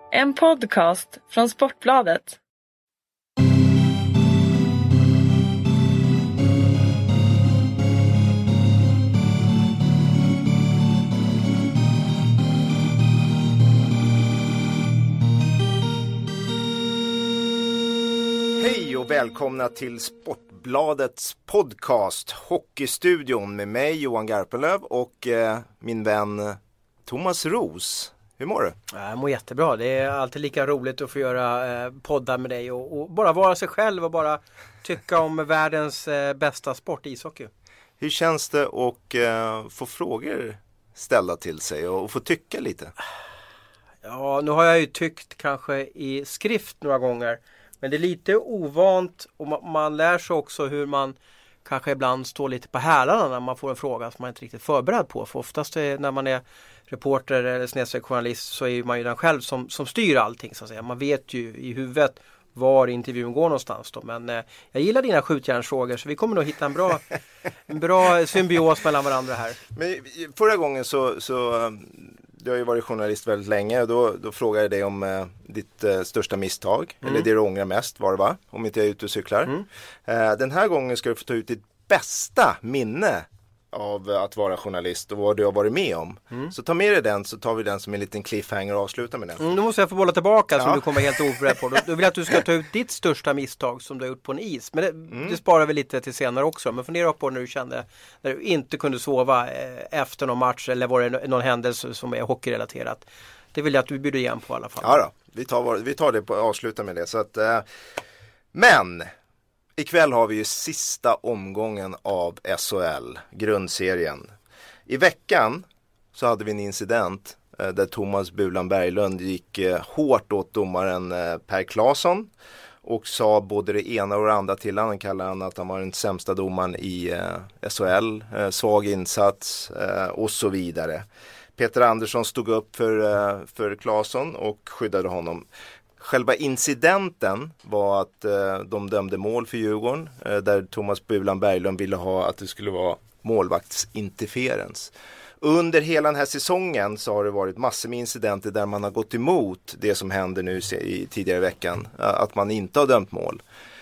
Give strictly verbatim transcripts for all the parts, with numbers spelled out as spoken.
En podcast från Sportbladet. Hej och välkomna till Sportbladets podcast Hockeystudion med mig Johan Garpenlöv och eh, min vän Thomas Ros. Hur mår du? Jag mår jättebra. Det är alltid lika roligt att få göra eh, poddar med dig och, och bara vara sig själv och bara tycka om världens eh, bästa sport, ishockey. Hur känns det att eh, få frågor ställda till sig och, och få tycka lite? Ja, nu har jag ju tyckt kanske i skrift några gånger. Men det är lite ovant och man, man lär sig också hur man kanske ibland står lite på hälarna när man får en fråga som man inte är riktigt förberedd på. För oftast är, när man är reporter eller snedstreck journalist så är man ju den själv som, som styr allting så att säga. Man vet ju i huvudet var intervjun går någonstans då. Men eh, jag gillar dina skjutjärnsfrågor så vi kommer nog hitta en bra, en bra symbios mellan varandra här. Men förra gången så... så du har ju varit journalist väldigt länge och då, då frågade jag dig om eh, ditt eh, största misstag. Mm. Eller det du ångrar mest var det va? Om inte jag är ute och cyklar. Mm. Eh, den här gången ska du få ta ut ditt bästa minne av att vara journalist och vad du har varit med om. Mm. Så ta med dig den så tar vi den som en liten cliffhanger och avslutar med den. Mm, då måste jag få bolla tillbaka ja. Som du kommer helt oförberedd på. Då, då vill jag att du ska ta ut ditt största misstag som du har gjort på en is. Men det, mm. det sparar vi lite till senare också. Men fundera på när du kände när du inte kunde sova eh, efter någon match eller var det någon händelse som är hockeyrelaterat. Det vill jag att du bjuder igen på i alla fall. Ja då, vi tar, vi tar det på avsluta med det. Så att, eh, men... Ikväll har vi ju sista omgången av S H L, grundserien. I veckan så hade vi en incident eh, där Thomas Bulan Berglund gick eh, hårt åt domaren eh, Per Claesson och sa både det ena och det andra till han. Han kallade han att han var den sämsta domaren i eh, S H L, eh, svag insats eh, och så vidare. Peter Andersson stod upp för, eh, för Claesson och skyddade honom. Själva incidenten var att eh, de dömde mål för Djurgården eh, där Thomas Bulan Berglund ville ha att det skulle vara målvaktsinterferens. Under hela den här säsongen så har det varit massor med incidenter där man har gått emot det som händer nu i tidigare veckan. Att man inte har dömt mål.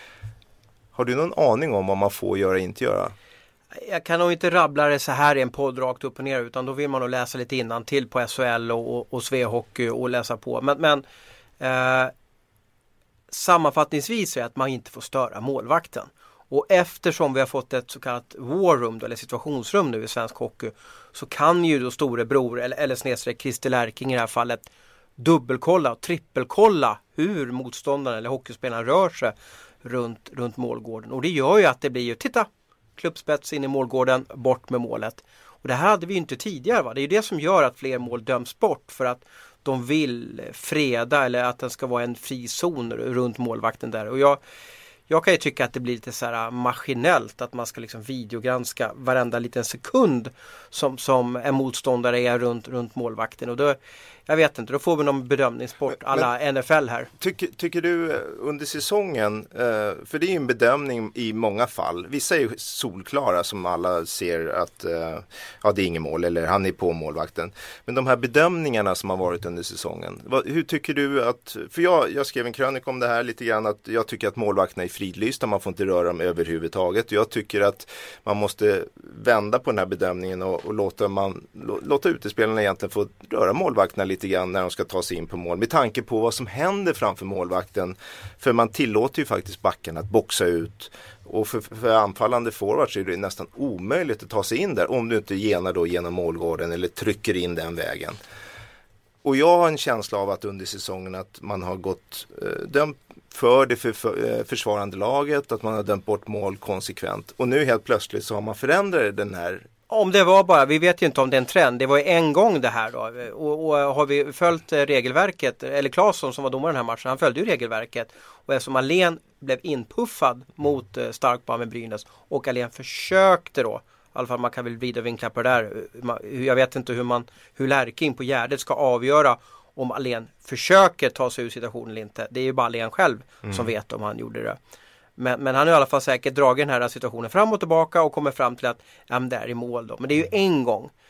Har du någon aning om vad man får göra och inte göra? Jag kan nog inte rabbla det så här i en podd rakt upp och ner utan då vill man nog läsa lite innan till på S H L och, och, och Svehockey och läsa på. Men... men Eh, sammanfattningsvis är att man inte får störa målvakten och eftersom vi har fått ett så kallat war room eller situationsrum nu i svensk hockey så kan ju då storebror eller, eller snedstreck Christer Lärking i det här fallet dubbelkolla och trippelkolla hur motståndaren eller hockeyspelaren rör sig runt, runt målgården och det gör ju att det blir ju, titta, klubbspets in i målgården, bort med målet och det här hade vi ju inte tidigare va, det är ju det som gör att fler mål döms bort för att de vill freda eller att den ska vara en fri zon runt målvakten där. Och jag, jag kan ju tycka att det blir lite så här maskinellt att man ska liksom videogranska varenda liten sekund som, som en motståndare är runt, runt målvakten. Och då, jag vet inte, då får vi någon bedömningssport alla men, N F L här. Tycker, tycker du under säsongen, för det är ju en bedömning i många fall. Vissa är ju solklara som alla ser att ja, det är ingen mål eller han är på målvakten. Men de här bedömningarna som har varit under säsongen, vad, hur tycker du att, för jag, jag skrev en krönika om det här lite grann att jag tycker att målvakterna är fridlysta, man får inte röra dem överhuvudtaget. Jag tycker att man måste vända på den här bedömningen och, och låta, man, låta utespelarna egentligen få röra målvakterna lite grann när de ska ta sig in på mål. Med tanke på vad som händer framför målvakten. För man tillåter ju faktiskt backen att boxa ut. Och för, för anfallande forwards är det nästan omöjligt att ta sig in där om du inte genar då genom målgården eller trycker in den vägen. Och jag har en känsla av att under säsongen att man har gått eh, dömt för det för, för, försvarande laget, att man har dömt bort mål konsekvent. Och nu helt plötsligt så har man förändrat den här. Om det var bara, vi vet ju inte om det är en trend, det var ju en gång det här då. Och, och har vi följt regelverket, eller Claesson som var domare den här matchen, han följde ju regelverket. Och eftersom Alén blev inpuffad mot eh, Starkman med Brynäs och Alén försökte då, i alla fall man kan väl vidarevinkla på det där, jag vet inte hur man, hur Lärking på Gärdet ska avgöra om Alén försöker ta sig ur situationen eller inte. Det är ju bara Alén själv mm. som vet om han gjorde det. Men, men han har i alla fall säkert dragit den här situationen fram och tillbaka och kommer fram till att ja, men det är i mål då. Men det är ju en gång.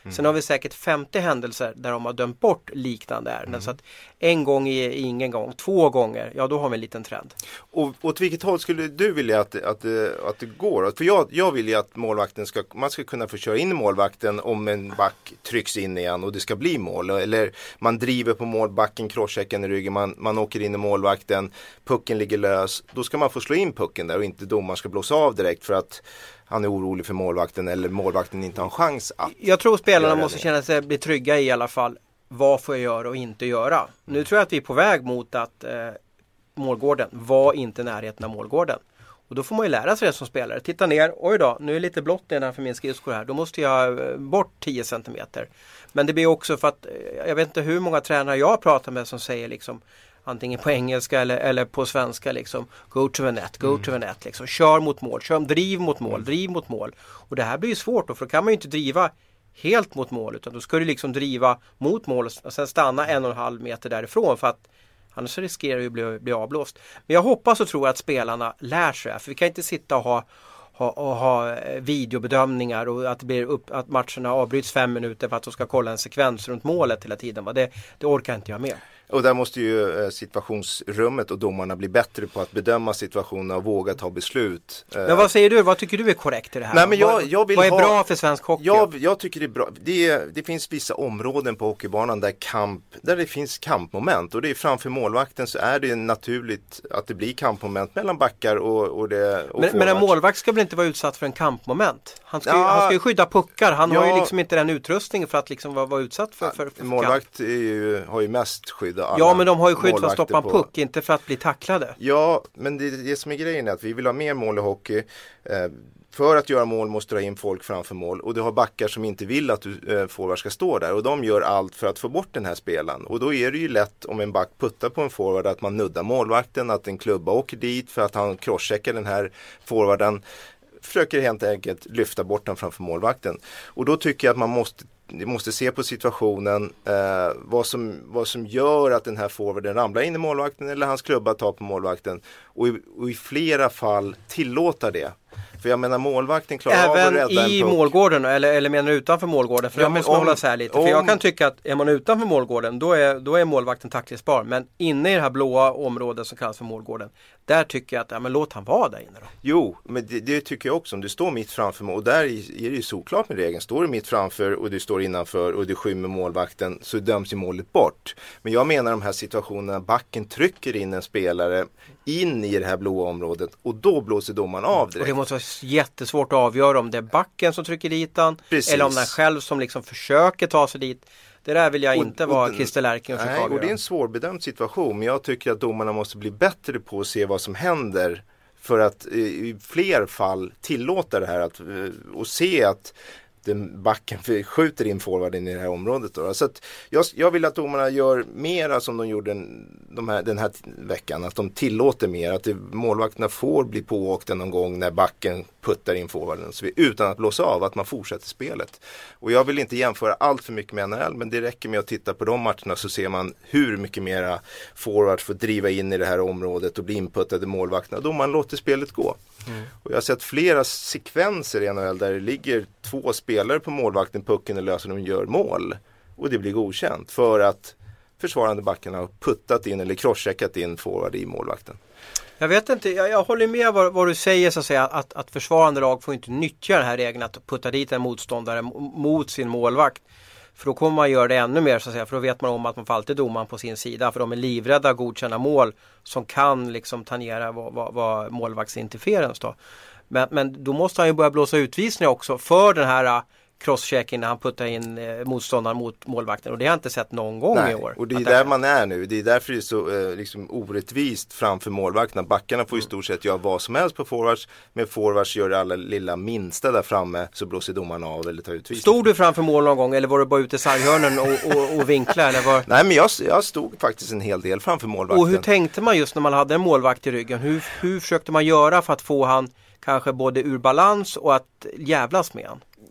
Mm. Sen har vi säkert femtio händelser där de har dömt bort liknande ärenden. Mm. Så att en gång är ingen gång, två gånger, ja då har vi en liten trend. Och åt vilket håll skulle du vilja att, att, att det går? För jag, jag vill ju att målvakten ska, man ska kunna få köra in i målvakten om en back trycks in igen och det ska bli mål. Eller man driver på målbacken, crosschecken i ryggen, man, man åker in i målvakten, pucken ligger lös. Då ska man få slå in pucken där och inte domaren ska blåsa av direkt för att han är orolig för målvakten eller målvakten inte har en chans att... Jag tror spelarna måste känna sig bli trygga i alla fall. Vad får jag göra och inte göra? Mm. Nu tror jag att vi är på väg mot att eh, målgården var inte närheten av målgården. Och då får man ju lära sig det som spelare. Titta ner, oj då, nu är det lite blått nedanför min skridskor här. Då måste jag bort tio centimeter. Men det blir också för att, jag vet inte hur många tränare jag pratar med som säger liksom antingen på engelska eller, eller på svenska liksom go to the net, go mm. to the net liksom. Kör mot mål, kör, driv mot mål, mm. driv mot mål. Och det här blir ju svårt då, för då kan man ju inte driva helt mot mål, utan då ska du liksom driva mot mål och sen stanna en och en halv meter därifrån, för att annars riskerar du att bli, bli avblåst. Men jag hoppas och tror att spelarna lär sig, för vi kan inte sitta och ha Ha, och ha videobedömningar och att, det blir upp, att matcherna avbryts fem minuter för att de ska kolla en sekvens runt målet hela tiden. Det, det orkar inte jag med. Och där måste ju situationsrummet och domarna bli bättre på att bedöma situationen och våga ta beslut. Men vad säger du? Vad tycker du är korrekt i det här? Nej, men jag, jag vill vad är ha, bra för svensk hockey? Jag, jag tycker det är bra. Det, det finns vissa områden på hockeybanan där, kamp, där det finns kampmoment. Och det är framför målvakten så är det naturligt att det blir kampmoment mellan backar och, och det. Och men, men en målvakt ska väl inte vara utsatt för en kampmoment? Han ska, ja, ju, han ska ju skydda puckar. Han ja, har ju liksom inte den utrustningen för att liksom vara, vara utsatt för, för, för målvakt är ju, har ju mest skydd. Ja, men de har ju skydd för att stoppa en puck, på... inte för att bli tacklade. Ja, men det, det som är grejen är att vi vill ha mer mål i hockey. Eh, för att göra mål måste du ha in folk framför mål. Och du har backar som inte vill att du eh, forward ska stå där. Och de gör allt för att få bort den här spelaren. Och då är det ju lätt om en back puttar på en forward att man nuddar målvakten, att en klubba åker dit för att han crosscheckar den här forwarden. Försöker helt enkelt lyfta bort den framför målvakten. Och då tycker jag att man måste Vi måste se på situationen, eh, vad, som, vad som gör att den här forwarden ramlar in i målvakten eller hans klubba tar på målvakten. Och i, och i flera fall tillåta det. För jag menar målvakten klarar även av att rädda en puck. Även i målgården eller, eller menar du utanför målgården? För ja, jag måste om, hålla så här lite. Om, för jag kan tycka att är man utanför målgården då är, då är målvakten tacklingsbar. Men inne i det här blåa området som kallas för målgården, där tycker jag att ja, men låt han vara där inne då. Jo, men det, det tycker jag också. Om du står mitt framför mål, och där är det ju såklart med regeln. Står du mitt framför och du står innanför och du skymmer målvakten så döms ju målet bort. Men jag menar de här situationerna, backen trycker in en spelare in i det här blåa området och då blåser domaren av direkt. Och det måste vara jättesvårt att avgöra om det är backen som trycker dit han, eller om den själv som liksom försöker ta sig dit. Det där vill jag och, inte vara Christer Lärking och försöka avgöra. Och det är en svårbedömd situation, men jag tycker att domarna måste bli bättre på att se vad som händer för att i fler fall tillåta det här att, och se att den backen skjuter in forwarden i det här området. Då. Så att jag, jag vill att domarna gör mera som de gjorde de här, den här veckan. Att de tillåter mer. Att det, målvakterna får bli pååkta någon gång när backen puttar in forwarden. Så vi, utan att blåsa av, att man fortsätter spelet. Och jag vill inte jämföra allt för mycket med N H L. Men det räcker med att titta på de matcherna så ser man hur mycket mera forwards får driva in i det här området och bli inputtade målvakterna. Då man låter spelet gå. Mm. Och jag har sett flera sekvenser i N H L där det ligger två spelare på målvakten, pucken är lös och de gör mål. Och det blir godkänt för att försvarande backen har puttat in eller crosscheckat in forward i målvakten. Jag vet inte, jag, jag håller med vad, vad du säger så att säga, att, att försvarande lag får inte nyttja den här regeln att putta dit en motståndare mot sin målvakt. För då kommer man göra det ännu mer så att säga, för då vet man om att man får alltid domaren på sin sida, för de är livrädda att godkänna mål som kan liksom tangera vad, vad, vad målvaktsinterferens då. Men, men då måste han ju börja blåsa utvisningar också för den här crosschecken när han puttar in eh, motståndaren mot målvakten, och det har jag inte sett någon gång Nej, i år. Och det är där man är nu, det är därför det är så eh, liksom orättvist framför målvakterna. Backarna får i stort sett göra vad som helst på forwards, men forwards gör det alla lilla minsta där framme, så blåser domaren av eller tar utvisning. Stod du framför mål någon gång eller var du bara ute i sarghörnen och, och, och vinkla? Eller var... Nej, men jag, jag stod faktiskt en hel del framför målvakten. Och hur tänkte man just när man hade en målvakt i ryggen? Hur, hur försökte man göra för att få han kanske både ur balans och att jävlas med han?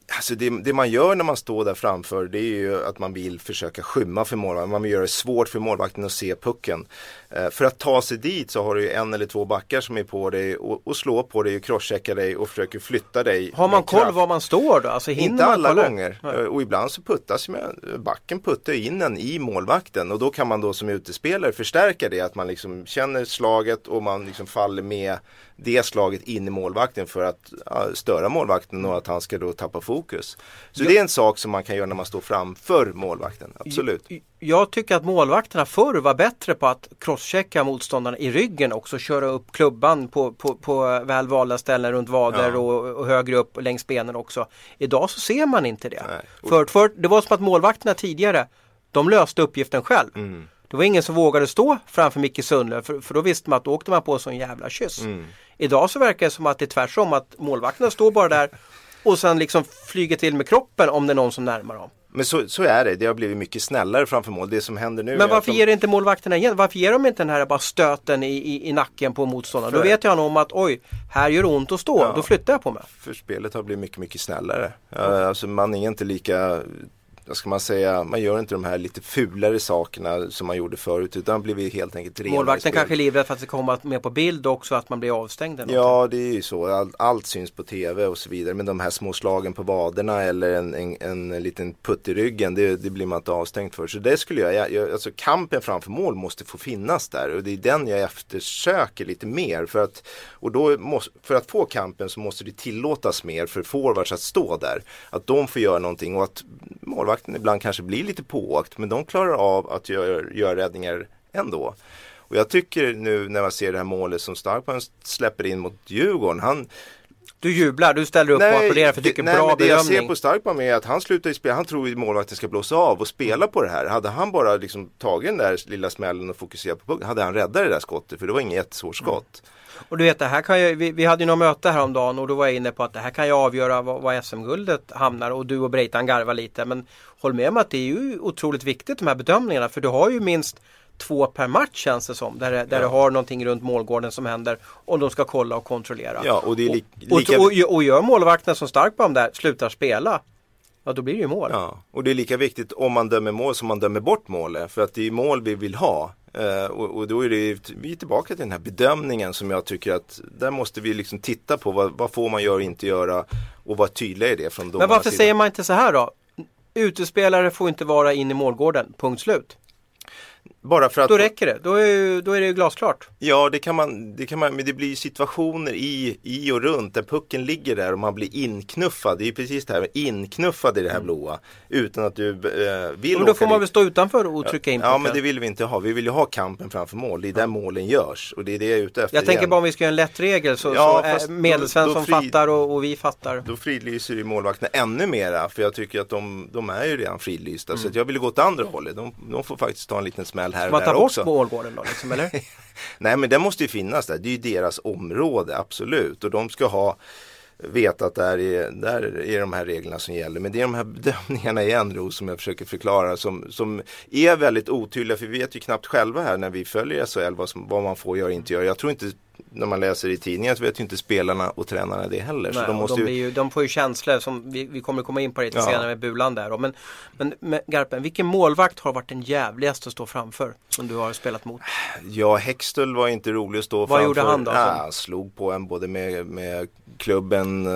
Alltså det, det man gör när man står där framför, det är ju att man vill försöka skymma för målvakten. Man vill göra det svårt för målvakten att se pucken. Eh, för att ta sig dit så har du ju en eller två backar som är på dig och, och slår på dig och crosscheckar dig och försöker flytta dig. Har man koll var man står då? Alltså, inte alla kolla? gånger. Nej. Och ibland så puttas med, backen puttar in en i målvakten och då kan man då som utespelare förstärka det, att man liksom känner slaget och man liksom faller med det slaget in i målvakten för att ja, störa målvakten och att han ska då tappa fokus. Så jag, det är en sak som man kan göra när man står framför målvakten, absolut. Jag, jag tycker att målvakterna förr var bättre på att crosschecka motståndarna i ryggen också, köra upp klubban på, på, på väl valda ställen runt vader ja. och, och högre upp längs benen också. Idag så ser man inte det. För, för det var som att målvakterna tidigare, de löste uppgiften själv. Mm. Det var ingen som vågade stå framför Micke Sundlöv för, för då visste man att då åkte man på sån jävla kyss. Mm. Idag så verkar det som att det är tvärsom, att målvakterna står bara där och sen liksom flyger till med kroppen om det är någon som närmar dem. Men så, så är det, det har blivit mycket snällare framför mål, det som händer nu. Men varför de... ger inte målvakterna igen? Varför ger de inte den här bara stöten i, i, i nacken på motståndaren? För... Då vet jag om att oj, här gör det ont att stå, ja. Då flyttar jag på mig. För spelet har blivit mycket, mycket snällare. Mm. Uh, alltså man är inte lika... Vad ska man säga, man gör inte de här lite fulare sakerna som man gjorde förut, utan blir vi helt enkelt renare. Målvakten kanske är livrädd för att det kommer med på bild också, att man blir avstängd. Ja, det är ju så. Allt, allt syns på tv och så vidare. Men de här små slagen på vaderna eller en, en, en liten putt i ryggen, det, det blir man inte avstängd för. Så det skulle jag, jag, alltså kampen framför mål måste få finnas där. Och det är den jag eftersöker lite mer. För att, och då måste, för att få kampen så måste det tillåtas mer för forwards att stå där. Att de får göra någonting och att målvakten ibland kanske blir lite pååkt, men de klarar av att göra, göra räddningar ändå. Och jag tycker nu när man ser det här målet som Starkman släpper in mot Djurgården, han... Du jublar, du ställer upp nej, och applåderar för att du tycker nej, bra bedömning. Det jag ser på Starkman är att han slutar i spel, han tror att målvakten ska blåsa av och spela på det här. Hade han bara liksom tagit den där lilla smällen och fokuserat på pucken, hade han räddat det där skottet, för det var inget jättesvårt skott. Mm. Och du vet, det här kan ju, vi, vi hade ju något möte häromdagen och då var jag inne på att det här kan ju avgöra vad, vad S M-guldet hamnar, och du och Breitan garvar lite, men håll med om att det är ju otroligt viktigt de här bedömningarna, för du har ju minst två per match känns det som, där, där ja. du har någonting runt målgården som händer och de ska kolla och kontrollera. Ja, och, det är li- och, lika... och, och, och gör målvakten som Starkman där slutar spela, ja då blir det ju mål. Ja, och det är lika viktigt om man dömer mål som man dömer bort målet, för att det är mål vi vill ha. Uh, och, och då är det, vi är tillbaka till den här bedömningen som jag tycker att där måste vi liksom titta på vad, vad får man göra och inte göra och vara tydliga i det från domarnas. Men varför sida. Säger man inte så här då? Utespelare får inte vara in i målgården, punkt slut. Bara för att... Då räcker det, då är, ju, då är det ju glasklart. Ja, det kan man, det kan man, men det blir situationer i, i och runt där pucken ligger där och man blir inknuffad. Det är ju precis det här med inknuffad i det här blåa utan att du eh, vill. Men då får man väl stå utanför och trycka in pucken. Ja, men det vill vi inte ha. Vi vill ju ha kampen framför mål. Det är där ja. målen görs och det är det jag är ute efter. Jag tänker igen. bara om vi ska göra en lätt regel så, ja, så är Medelsvensson fri... fattar och, och vi fattar. Då fridlyser ju målvakterna ännu mera, för jag tycker att de, de är ju redan fridlysta. Mm. Så att jag vill gå åt andra hållet. De, de får faktiskt ta en liten smäll här och där också. Målgården då, liksom, eller? Nej, men det måste ju finnas där. Det är ju deras område, absolut. Och de ska ha veta att där är, där är de här reglerna som gäller. Men det är de här bedömningarna igen, Ro, som jag försöker förklara som, som är väldigt otydliga. För vi vet ju knappt själva här när vi följer S H L vad, som, vad man får göra och inte göra. Jag tror inte, när man läser i tidningen så vet ju inte spelarna och tränarna det heller. Nej, så de, måste de, ju... ju, de får ju känslor som vi, vi kommer komma in på lite ja. senare med Bulan där. Men, men, men Garpen, vilken målvakt har varit den jävligaste att stå framför som du har spelat mot? Ja, Hextall var inte rolig att stå Vad framför. Vad gjorde han då? Ja, han slog på en både med, med klubben,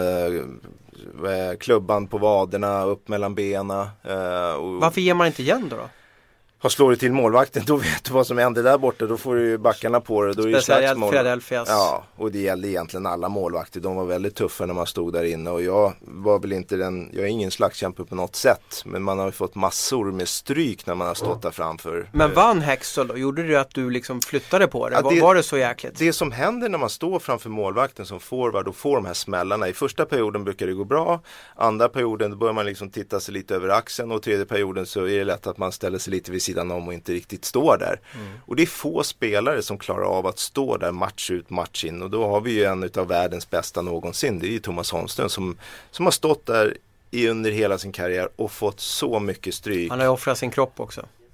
eh, klubban på vaderna, upp mellan bena. Eh, och... Varför ger man inte igen då? då? Har slår det till målvakten, då vet du vad som händer där borta, då får du backarna på det. Då är det speciellt Philadelphias. Ja, och det gällde egentligen alla målvakter. De var väldigt tuffa när man stod där inne och jag var väl inte den, jag är ingen slagskämpe på något sätt, men man har ju fått massor med stryk när man har stått där framför. Men vann Hextall då? Gjorde det att du liksom flyttade på det? Ja, det var, var det så jäkligt? Det som händer när man står framför målvakten som forward och får de här smällarna, i första perioden brukar det gå bra, andra perioden då börjar man liksom titta sig lite över axeln och tredje perioden så är det lätt att man ställer sig lite vid sidan om och inte riktigt står där. Mm. Och det är få spelare som klarar av att stå där match ut, match in. Och då har vi ju en av världens bästa någonsin. Det är ju Thomas Holmström som, som har stått där i under hela sin karriär och fått så mycket stryk. Han har ju offrat sin kropp också.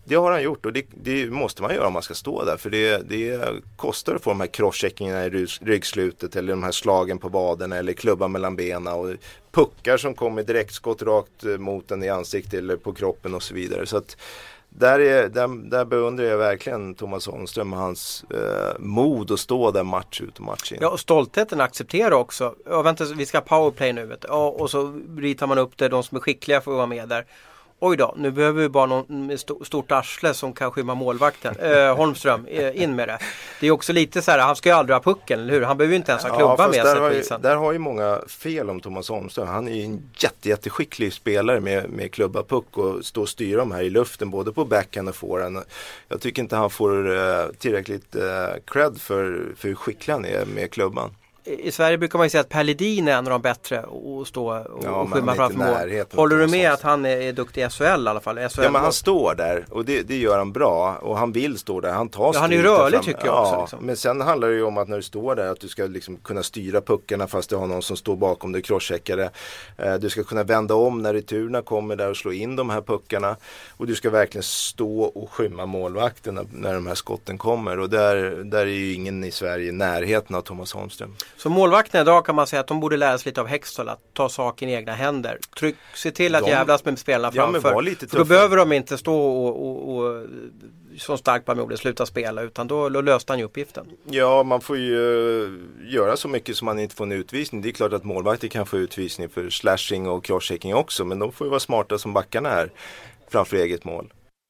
Det har han gjort och det, det måste man göra om man ska stå där. För det, det kostar att få de här crosscheckingarna i ryggslutet eller de här slagen på vaderna eller klubban mellan benen och puckar som kommer direktskott rakt mot en i ansiktet eller på kroppen och så vidare. Så att där, är, där, där beundrar jag verkligen Thomas Holmström och hans eh, mod att stå där match ut och match in. Ja, och stoltheten accepterar också. Ja, vänta, vi ska powerplay nu. Vet du. Ja, och så ritar man upp det, de som är skickliga får vara med där. Oj då, nu behöver vi bara någon med st- stort arsle som kan skymma målvakten. Eh, Holmström, eh, in med det. Det är också lite så här, han ska ju aldrig ha pucken, eller hur? Han behöver ju inte ens ha klubban ja, med sig på isen. Där har ju många fel om Thomas Holmström. Han är ju en jätte, jätteskicklig spelare med, med klubba puck och stå och styra dem här i luften, både på backhand och forehand. Jag tycker inte han får eh, tillräckligt eh, cred för, för hur skicklig han är med klubban. I Sverige brukar man ju säga att Per Ledin är en av de bättre att stå och, ja, och skymma framför mål. Håller du med att han är, är duktig i S H L i alla fall? S H L ja, men han står där och det, det gör han bra och han vill stå där. Han tar ja, han är ju rörlig tycker jag också. Ja, liksom. Men sen handlar det ju om att när du står där att du ska liksom kunna styra puckarna fast du har någon som står bakom dig, crosscheckare. Eh, du ska kunna vända om när returerna kommer där och slå in de här puckarna och du ska verkligen stå och skymma målvakten när, när de här skotten kommer och där, där är ju ingen i Sverige i närheten av Thomas Holmström. Så målvakterna idag kan man säga att de borde lära sig lite av Hextall att ta saken i egna händer. Tryck, se till att de, jävlas med spelarna ja, framför. Lite för då behöver de inte stå och, och, och som starkt på målet sluta spela utan då, då löste han ju uppgiften. Ja, man får ju uh, göra så mycket som man inte får en utvisning. Det är klart att målvakter kan få utvisning för slashing och crosschecking också, men de får ju vara smarta som backarna här framför eget mål.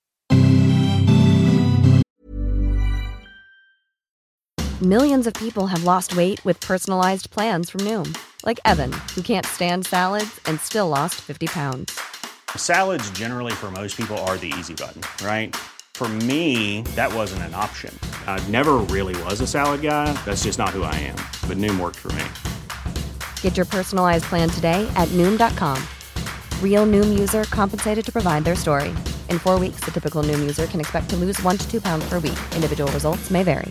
Millions of people have lost weight with personalized plans from Noom. Like Evan, who can't stand salads and still lost fifty pounds. Salads generally for most people are the easy button, right? For me, that wasn't an option. I never really was a salad guy. That's just not who I am. But Noom worked for me. Get your personalized plan today at Noom dot com. Real Noom user compensated to provide their story. In four weeks, the typical Noom user can expect to lose one to two pounds per week. Individual results may vary.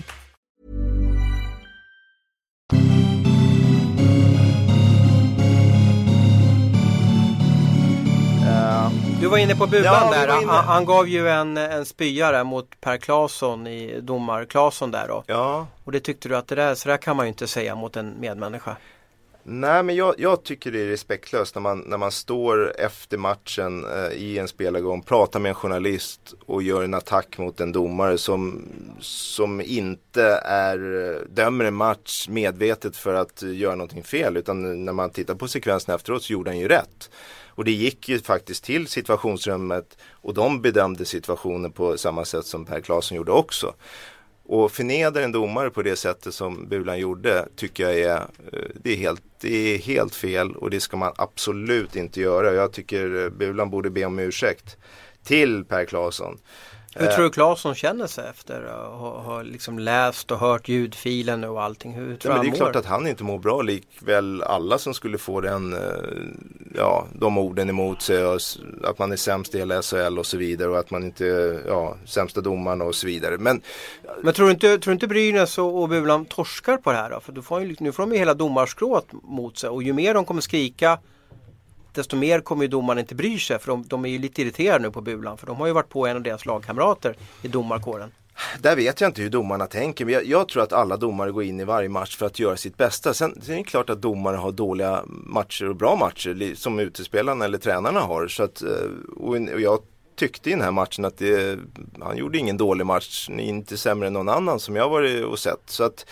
Du var inne på Bulan ja, där. Inne. Han, han gav ju en, en spyare mot Per Claesson i domar Claesson där då. Ja. Och det tyckte du att det där, så där kan man ju inte säga mot en medmänniska. Nej, men jag, jag tycker det är respektlöst när man, när man står efter matchen eh, i en spelargång, pratar med en journalist och gör en attack mot en domare som, som inte är, dömer en match medvetet för att göra någonting fel, utan när man tittar på sekvensen efteråt så gjorde han ju rätt. Och det gick ju faktiskt till situationsrummet och de bedömde situationen på samma sätt som Per Claesson gjorde också. Och förnedra en domare på det sättet som Bulan gjorde tycker jag är, det är, helt, det är helt fel och det ska man absolut inte göra. Jag tycker Bulan borde be om ursäkt till Per Claesson. Hur tror du Claesson känner sig efter att ha, ha liksom läst och hört ljudfilen och allting? Hur tror ja, han men det är mår? klart att han inte mår bra, likväl alla som skulle få den, ja, de orden emot sig, och att man är sämst i hela S H L och så vidare och att man inte, ja, sämsta domarna och så vidare. Men, men tror du inte, tror du inte Brynäs och, och Bulan torskar på det här då? För du får ju, nu får de ju hela domarskrået mot sig och ju mer de kommer skrika desto mer kommer ju domarna inte bry sig, för de, de är ju lite irriterade nu på Bulan, för de har ju varit på en av deras lagkamrater i domarkåren. Där vet jag inte hur domarna tänker, men jag, jag tror att alla domare går in i varje match för att göra sitt bästa. Sen, sen är det klart att domare har dåliga matcher och bra matcher som utespelarna eller tränarna har. Så att, och, och jag tyckte i den här matchen att det, han gjorde ingen dålig match, inte sämre än någon annan som jag varit och sett. Så att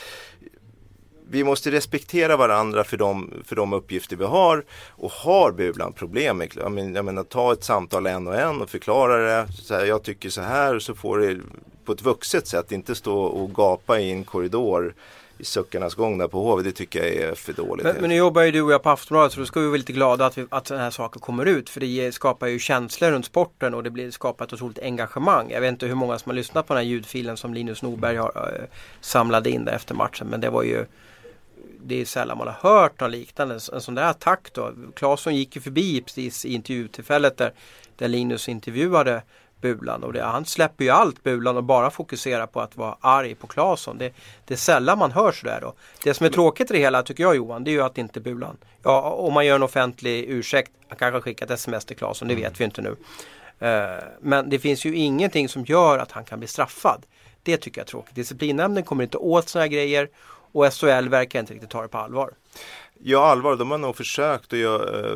vi måste respektera varandra för de, för de uppgifter vi har, och har Bulan problem med, jag menar, jag menar, ta ett samtal en och en och förklara det, så här, jag tycker så här, så får det på ett vuxet sätt, inte stå och gapa i en korridor i suckarnas gång där på H V, det tycker jag är för dåligt. Men, men nu jobbar ju du och jag på Aftonbladet, så då ska vi vara lite glada att, vi, att sådana här saker kommer ut, för det skapar ju känslor runt sporten och det blir skapar ett otroligt engagemang. Jag vet inte hur många som har lyssnat på den här ljudfilen som Linus Norberg har äh, samlade in där efter matchen, men det var ju, det är sällan man har hört något liknande. En sån där attack då. Claesson gick ju förbi precis i intervjutillfället där, där Linus intervjuade Bulan. Och det, han släpper ju allt Bulan och bara fokuserar på att vara arg på Claesson. Det, det är sällan man hör sådär då. Det som är tråkigt i det hela tycker jag, Johan, det är ju att inte Bulan. Ja, om man gör en offentlig ursäkt, han kanske har skickat sms till Claesson, det vet vi inte nu. Men det finns ju ingenting som gör att han kan bli straffad. Det tycker jag är tråkigt. Disciplinnämnden kommer inte åt såna här grejer och S H L verkar inte riktigt ta det på allvar. Ja, allvar. De har nog försökt att göra,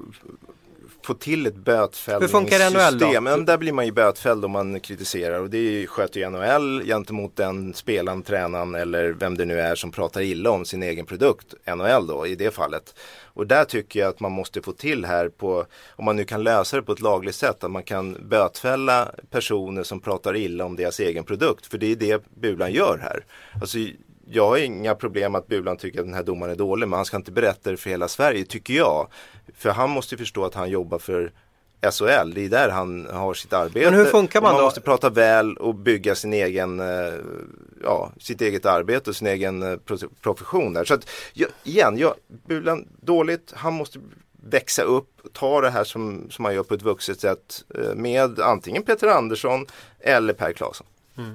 få till ett bötfällningssystem. Hur funkar N H L då? Men där blir man ju bötfälld om man kritiserar. Och det sköter ju N H L gentemot den spelaren, tränaren eller vem det nu är som pratar illa om sin egen produkt. N H L då i det fallet. Och där tycker jag att man måste få till här på, om man nu kan lösa det på ett lagligt sätt, att man kan bötfälla personer som pratar illa om deras egen produkt. För det är det Bulan gör här. Alltså jag har inga problem att Bulan tycker att den här domaren är dålig, men han ska inte berätta det för hela Sverige, tycker jag. För han måste förstå att han jobbar för S H L, det är där han har sitt arbete. Men hur funkar man, man då? Man måste prata väl och bygga sin egen, ja, sitt eget arbete och sin egen profession där. Så att, igen, jag, Bulan dåligt, han måste växa upp, ta det här som, som man gör på ett vuxet sätt med antingen Peter Andersson eller Per Claesson. Mm.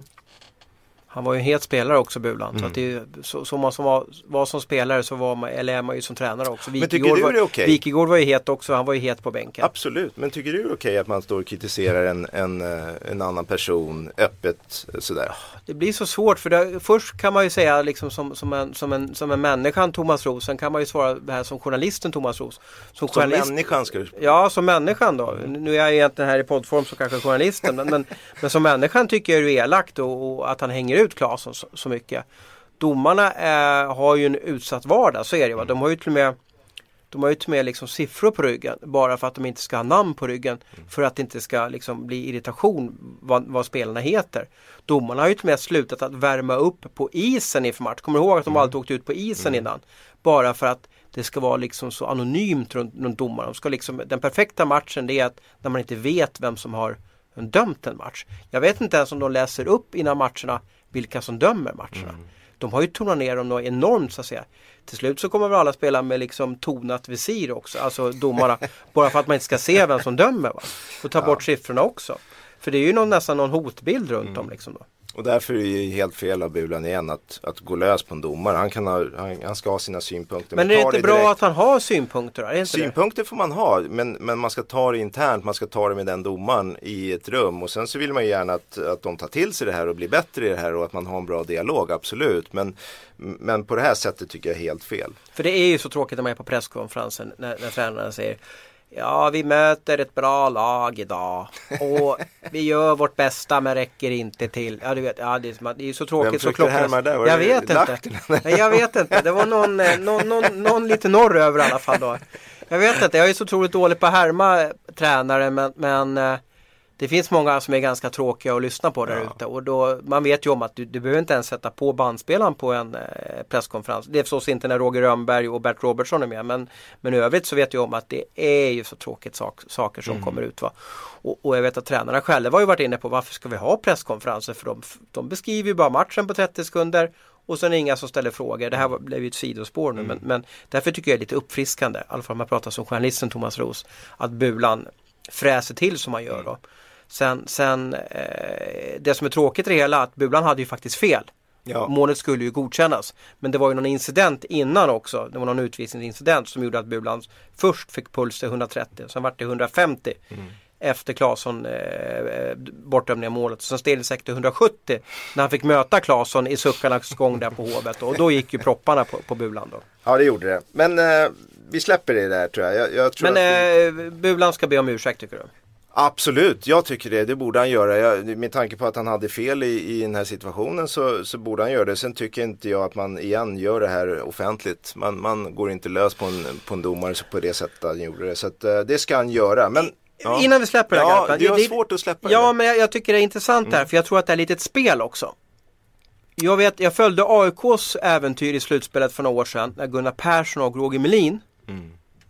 Han var ju en het spelare också, Bulan. Mm. Så, att det, så, så man som var, var som spelare så var man, eller är man ju som tränare också. Men tycker du det är okej? Wikegård var ju het också, han var ju het på bänken. Absolut, men tycker du det är okej att man står och kritiserar en, en, en annan person öppet sådär? Det blir så svårt, för det, först kan man ju säga liksom som, som, en, som, en, som en människan Thomas Roos, sen kan man ju svara det här som journalisten Thomas Roos. Som, som människan ska du... Ja, som människan då. Nu är jag egentligen här i poddform så kanske journalisten, men, men, men som människan tycker jag det är elakt och, och att han hänger ut Claesson så, så mycket. Domarna är, har ju en utsatt vardag, så är det va. De har ju till och med De har ju till och med liksom siffror på ryggen bara för att de inte ska ha namn på ryggen, för att det inte ska liksom bli irritation vad, vad spelarna heter. Domarna har ju till och med slutat att värma upp på isen inför match. Kommer du ihåg att de alltid åkte ut på isen innan? Bara för att det ska vara liksom så anonymt runt, runt domarna. De ska liksom, den perfekta matchen det är att när man inte vet vem som har dömt en match. Jag vet inte ens om de läser upp innan matcherna vilka som dömer matcherna. Mm. De har ju tonat ner dem något enormt så att säga. Till slut så kommer väl alla spela med liksom tonat visir också. Alltså domarna. Bara för att man inte ska se vem som dömer. Va? Och ta ja. bort siffrorna också. För det är ju någon, nästan någon hotbild runt mm. om liksom då. Och därför är det ju helt fel av Bulan igen att, att gå lös på en domare. Han, kan ha, han, han ska ha sina synpunkter. Men, men är det inte det bra direkt. Att han har synpunkter? Är det inte synpunkter det? Får man ha, men, men man ska ta det internt. Man ska ta det med den domaren i ett rum. Och sen så vill man ju gärna att, att de tar till sig det här och blir bättre i det här och att man har en bra dialog, absolut. Men, men på det här sättet tycker jag är helt fel. För det är ju så tråkigt när man är på presskonferensen när, när tränarna säger: ja, vi möter ett bra lag idag och vi gör vårt bästa men räcker inte till. Ja, du vet, ja, det, är, det är så tråkigt. Vem så klockan. Där? Var jag vet inte. Nej, jag vet inte. Det var någon, någon, någon, någon lite norröver i alla fall då. Jag vet inte. Jag är så otroligt dålig på att härma tränare, men, men det finns många som är ganska tråkiga att lyssna på där ja. ute. Och då, man vet ju om att du, du behöver inte ens sätta på bandspelaren på en eh, presskonferens. Det är förstås inte när Roger Rönnberg och Bert Robertson är med. Men, men i övrigt så vet jag om att det är ju så tråkigt sak, saker som mm. kommer ut. Va? Och, och jag vet att tränarna själva har ju varit inne på varför ska vi ha presskonferenser. För de, de beskriver ju bara matchen på trettio sekunder. Och sen är det inga som ställer frågor. Det här var, blev ju ett sidospår nu. Mm. Men, men därför tycker jag det är lite uppfriskande. I alla fall om man pratar som journalisten Thomas Roos. Att Bulan fräser till som man gör då. Sen, sen eh, det som är tråkigt i det hela att Bulan hade ju faktiskt fel. Ja. Målet skulle ju godkännas. Men det var ju någon incident innan också. Det var någon utvisningsincident som gjorde att Bulan först fick puls till hundratrettio. Sen var det hundrafemtio. Mm. Efter Claesson eh, bortdömning av målet. Sen steg det säkert till hundrasjuttio. När han fick möta Claesson i suckarnas gång där på Hovet. Och då gick ju propparna på, på Bulan då. Ja, det gjorde det. Men eh, vi släpper det där tror jag. jag, jag tror Men vi... eh, Bulan ska be om ursäkt tycker du? Absolut, jag tycker det. Det borde han göra. Jag, med tanke på att han hade fel i, i den här situationen så, så borde han göra det. Sen tycker inte jag att man igen gör det här offentligt. Man, man går inte lös på en, på en domare på det sättet han gjorde det. Så att, uh, det ska han göra. Men, ja. Innan vi släpper det här. Ja, det är det, svårt att släppa ja, det. Ja, men jag, jag tycker det är intressant mm. här. För jag tror att det är lite ett spel också. Jag vet, jag följde A I K:s äventyr i slutspelet för några år sedan. När Gunnar Persson och Roger Melin mm.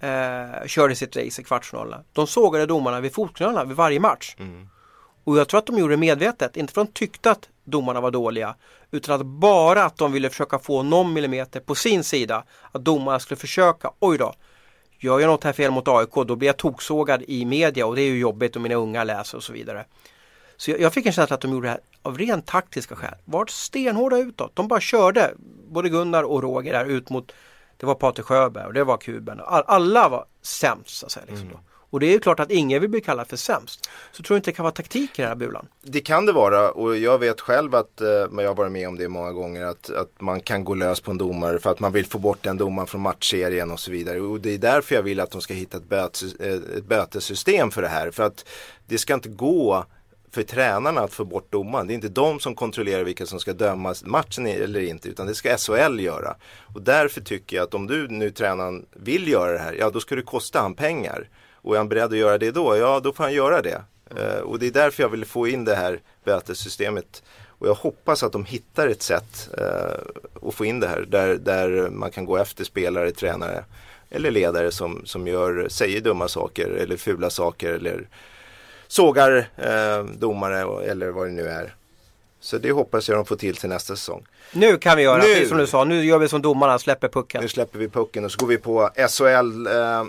Eh, körde sitt race i kvartsfinalerna. De sågade domarna vid fotknölarna vid varje match. Mm. Och jag tror att de gjorde det medvetet. Inte för att de tyckte att domarna var dåliga. Utan att bara att de ville försöka få någon millimeter på sin sida. Att domarna skulle försöka. Oj då. Gör jag något här fel mot A I K då blir jag toksågad i media. Och det är ju jobbigt och mina unga läser och så vidare. Så jag, jag fick en känsla att de gjorde det här av rent taktiska skäl. Vart stenhårda utåt. De bara körde. Både Gunnar och Roger där ut mot... Det var Patrik Sjöberg och det var Kuben. All, alla var sämst så att säga. Liksom, mm. Och det är ju klart att ingen vill bli kallad för sämst. Så tror jag inte det kan vara taktik i den här bulan. Det kan det vara, och jag vet själv att, men jag har varit med om det många gånger, att, att man kan gå lös på en domare för att man vill få bort den domaren från matchserien och så vidare. Och det är därför jag vill att de ska hitta ett, bötes, ett bötessystem för det här. För att det ska inte gå för tränarna att få bort domaren. Det är inte de som kontrollerar vilka som ska dömas matchen eller inte, utan det ska S H L göra. Och därför tycker jag att om du nu tränaren vill göra det här, ja då ska det kosta han pengar. Och är han beredd att göra det då? Ja, då får han göra det. Uh, och det är därför jag vill få in det här bötessystemet. Och jag hoppas att de hittar ett sätt uh, att få in det här. Där, där man kan gå efter spelare, tränare eller ledare som, som gör, säger dumma saker eller fula saker eller sågar uh, domare eller vad det nu är. Så det hoppas jag de får till till nästa säsong. Nu kan vi göra, nu, precis som du sa. Nu gör vi som domarna, släpper pucken. Nu släpper vi pucken och så går vi på S H L. Uh,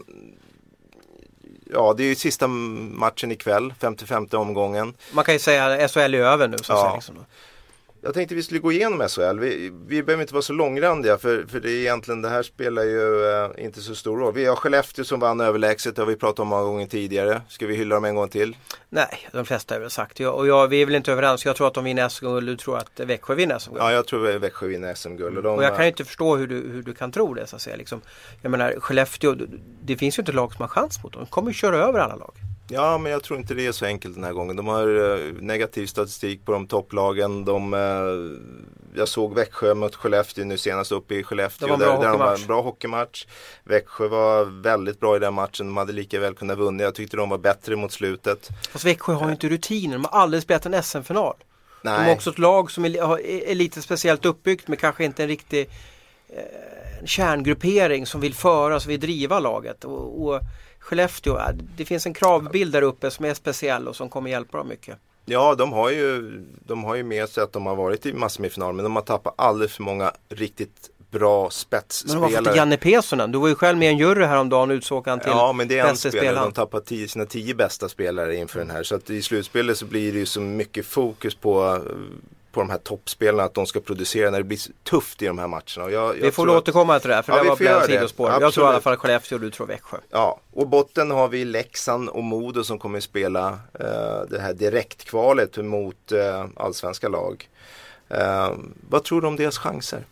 Ja, det är ju sista matchen ikväll, femtiofemte omgången. Man kan ju säga att S H L är över nu. Så ja. säga, liksom. Jag tänkte vi skulle gå igenom S H L. Vi, vi behöver inte vara så långrandiga för, för det är egentligen, det här spelar ju äh, inte så stor roll. Vi har Skellefteå som vann överlägset, det har vi pratat om många gånger tidigare. Ska vi hylla dem en gång till? Nej, de flesta har väl sagt. Jag, och jag, vi är väl inte överens. Jag tror att de vinner S M-guld, du tror att Växjö vinner S M-guld. Ja, jag tror att Växjö vinner S M-guld. Och, de, och jag kan ju inte förstå hur du, hur du kan tro det, så att säga. Liksom, jag menar, Skellefteå, det finns ju inte lag som har chans mot dem. De kommer ju köra över alla lag. Ja, men jag tror inte det är så enkelt den här gången. De har uh, negativ statistik på de topplagen. De, uh, jag såg Växjö mot Skellefteå nu senast uppe i Skellefteå. Det var en bra där, där de var hockeymatch. en bra hockeymatch. Växjö var väldigt bra i den matchen. De hade lika väl kunnat vinna. Jag tyckte de var bättre mot slutet. Fast Växjö har ju inte rutiner. De har aldrig spelat en S M-final. Nej. De har också ett lag som är, är lite speciellt uppbyggt, men kanske inte en riktig eh, kärngruppering som vill föra, som vill driva laget. Och, och Skellefteå, det finns en kravbild där uppe som är speciell och som kommer hjälpa dem mycket. Ja, de har ju, de har ju med sig att de har varit i massmedfinal, men de har tappat alldeles för många riktigt bra spetsspelare. Men de har fått Janne Pesonen. Du var ju själv med en jury häromdagen och utsåg han till ja, men det är en bästa spelare. spelaren. De tappar tio, sina tio bästa spelare inför den här. Så att i slutspelet så blir det ju så mycket fokus på, på de här toppspelarna, att de ska producera när det blir tufft i de här matcherna. Och jag, jag vi får tror återkomma till det här, för ja, det var bland sidospår. Jag Absolut. tror i alla fall Skellefteå och du tror Växjö. Ja, och botten har vi Leksand och Modo som kommer att spela uh, det här direktkvalet mot uh, allsvenska lag. Uh, vad tror du om deras chanser?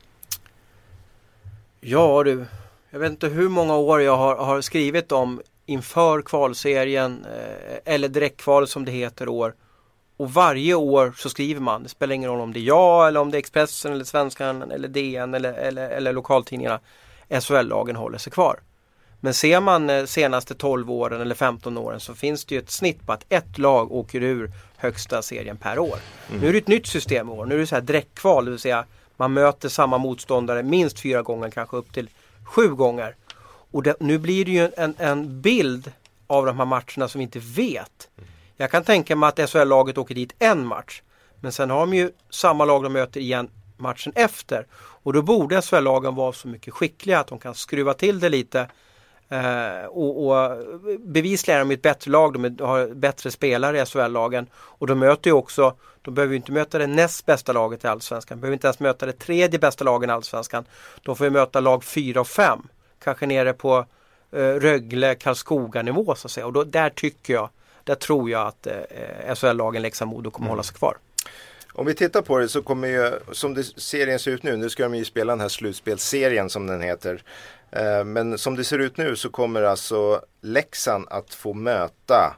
Ja du, jag vet inte hur många år jag har, har skrivit om inför kvalserien eh, eller direktkvalet som det heter år. Och varje år så skriver man, det spelar ingen roll om det är jag eller om det är Expressen eller Svenskan eller D N eller, eller, eller lokaltidningarna. S H L-lagen håller sig kvar. Men ser man eh, senaste tolv åren eller femton åren så finns det ju ett snitt på att ett lag åker ur högsta serien per år. Mm. Nu är det ett nytt system i år, nu är det så här direktkval, det vill säga man möter samma motståndare minst fyra gånger, kanske upp till sju gånger. Och det, nu blir det ju en, en bild av de här matcherna som vi inte vet. Jag kan tänka mig att S H L-laget åker dit en match. Men sen har de ju samma lag de möter igen matchen efter. Och då borde S H L-lagen vara så mycket skickliga att de kan skruva till det lite. Eh, och, och bevisligen är de ett bättre lag, de har bättre spelare i S H L-lagen. Och de möter ju också, de behöver ju inte möta det näst bästa laget i Allsvenskan. De behöver inte ens möta det tredje bästa lagen i Allsvenskan. De får ju möta lag fyra och fem. Kanske nere på eh, Rögle, Karlskoga-nivå så att säga. Och då, där tycker jag, där tror jag att eh, S H L-lagen Leksand Modo kommer mm. hålla sig kvar. Om vi tittar på det så kommer ju, som det, serien ser ut nu, nu ska de ju spela den här slutspelsserien som den heter. Eh, men som det ser ut nu så kommer alltså Leksand att få möta,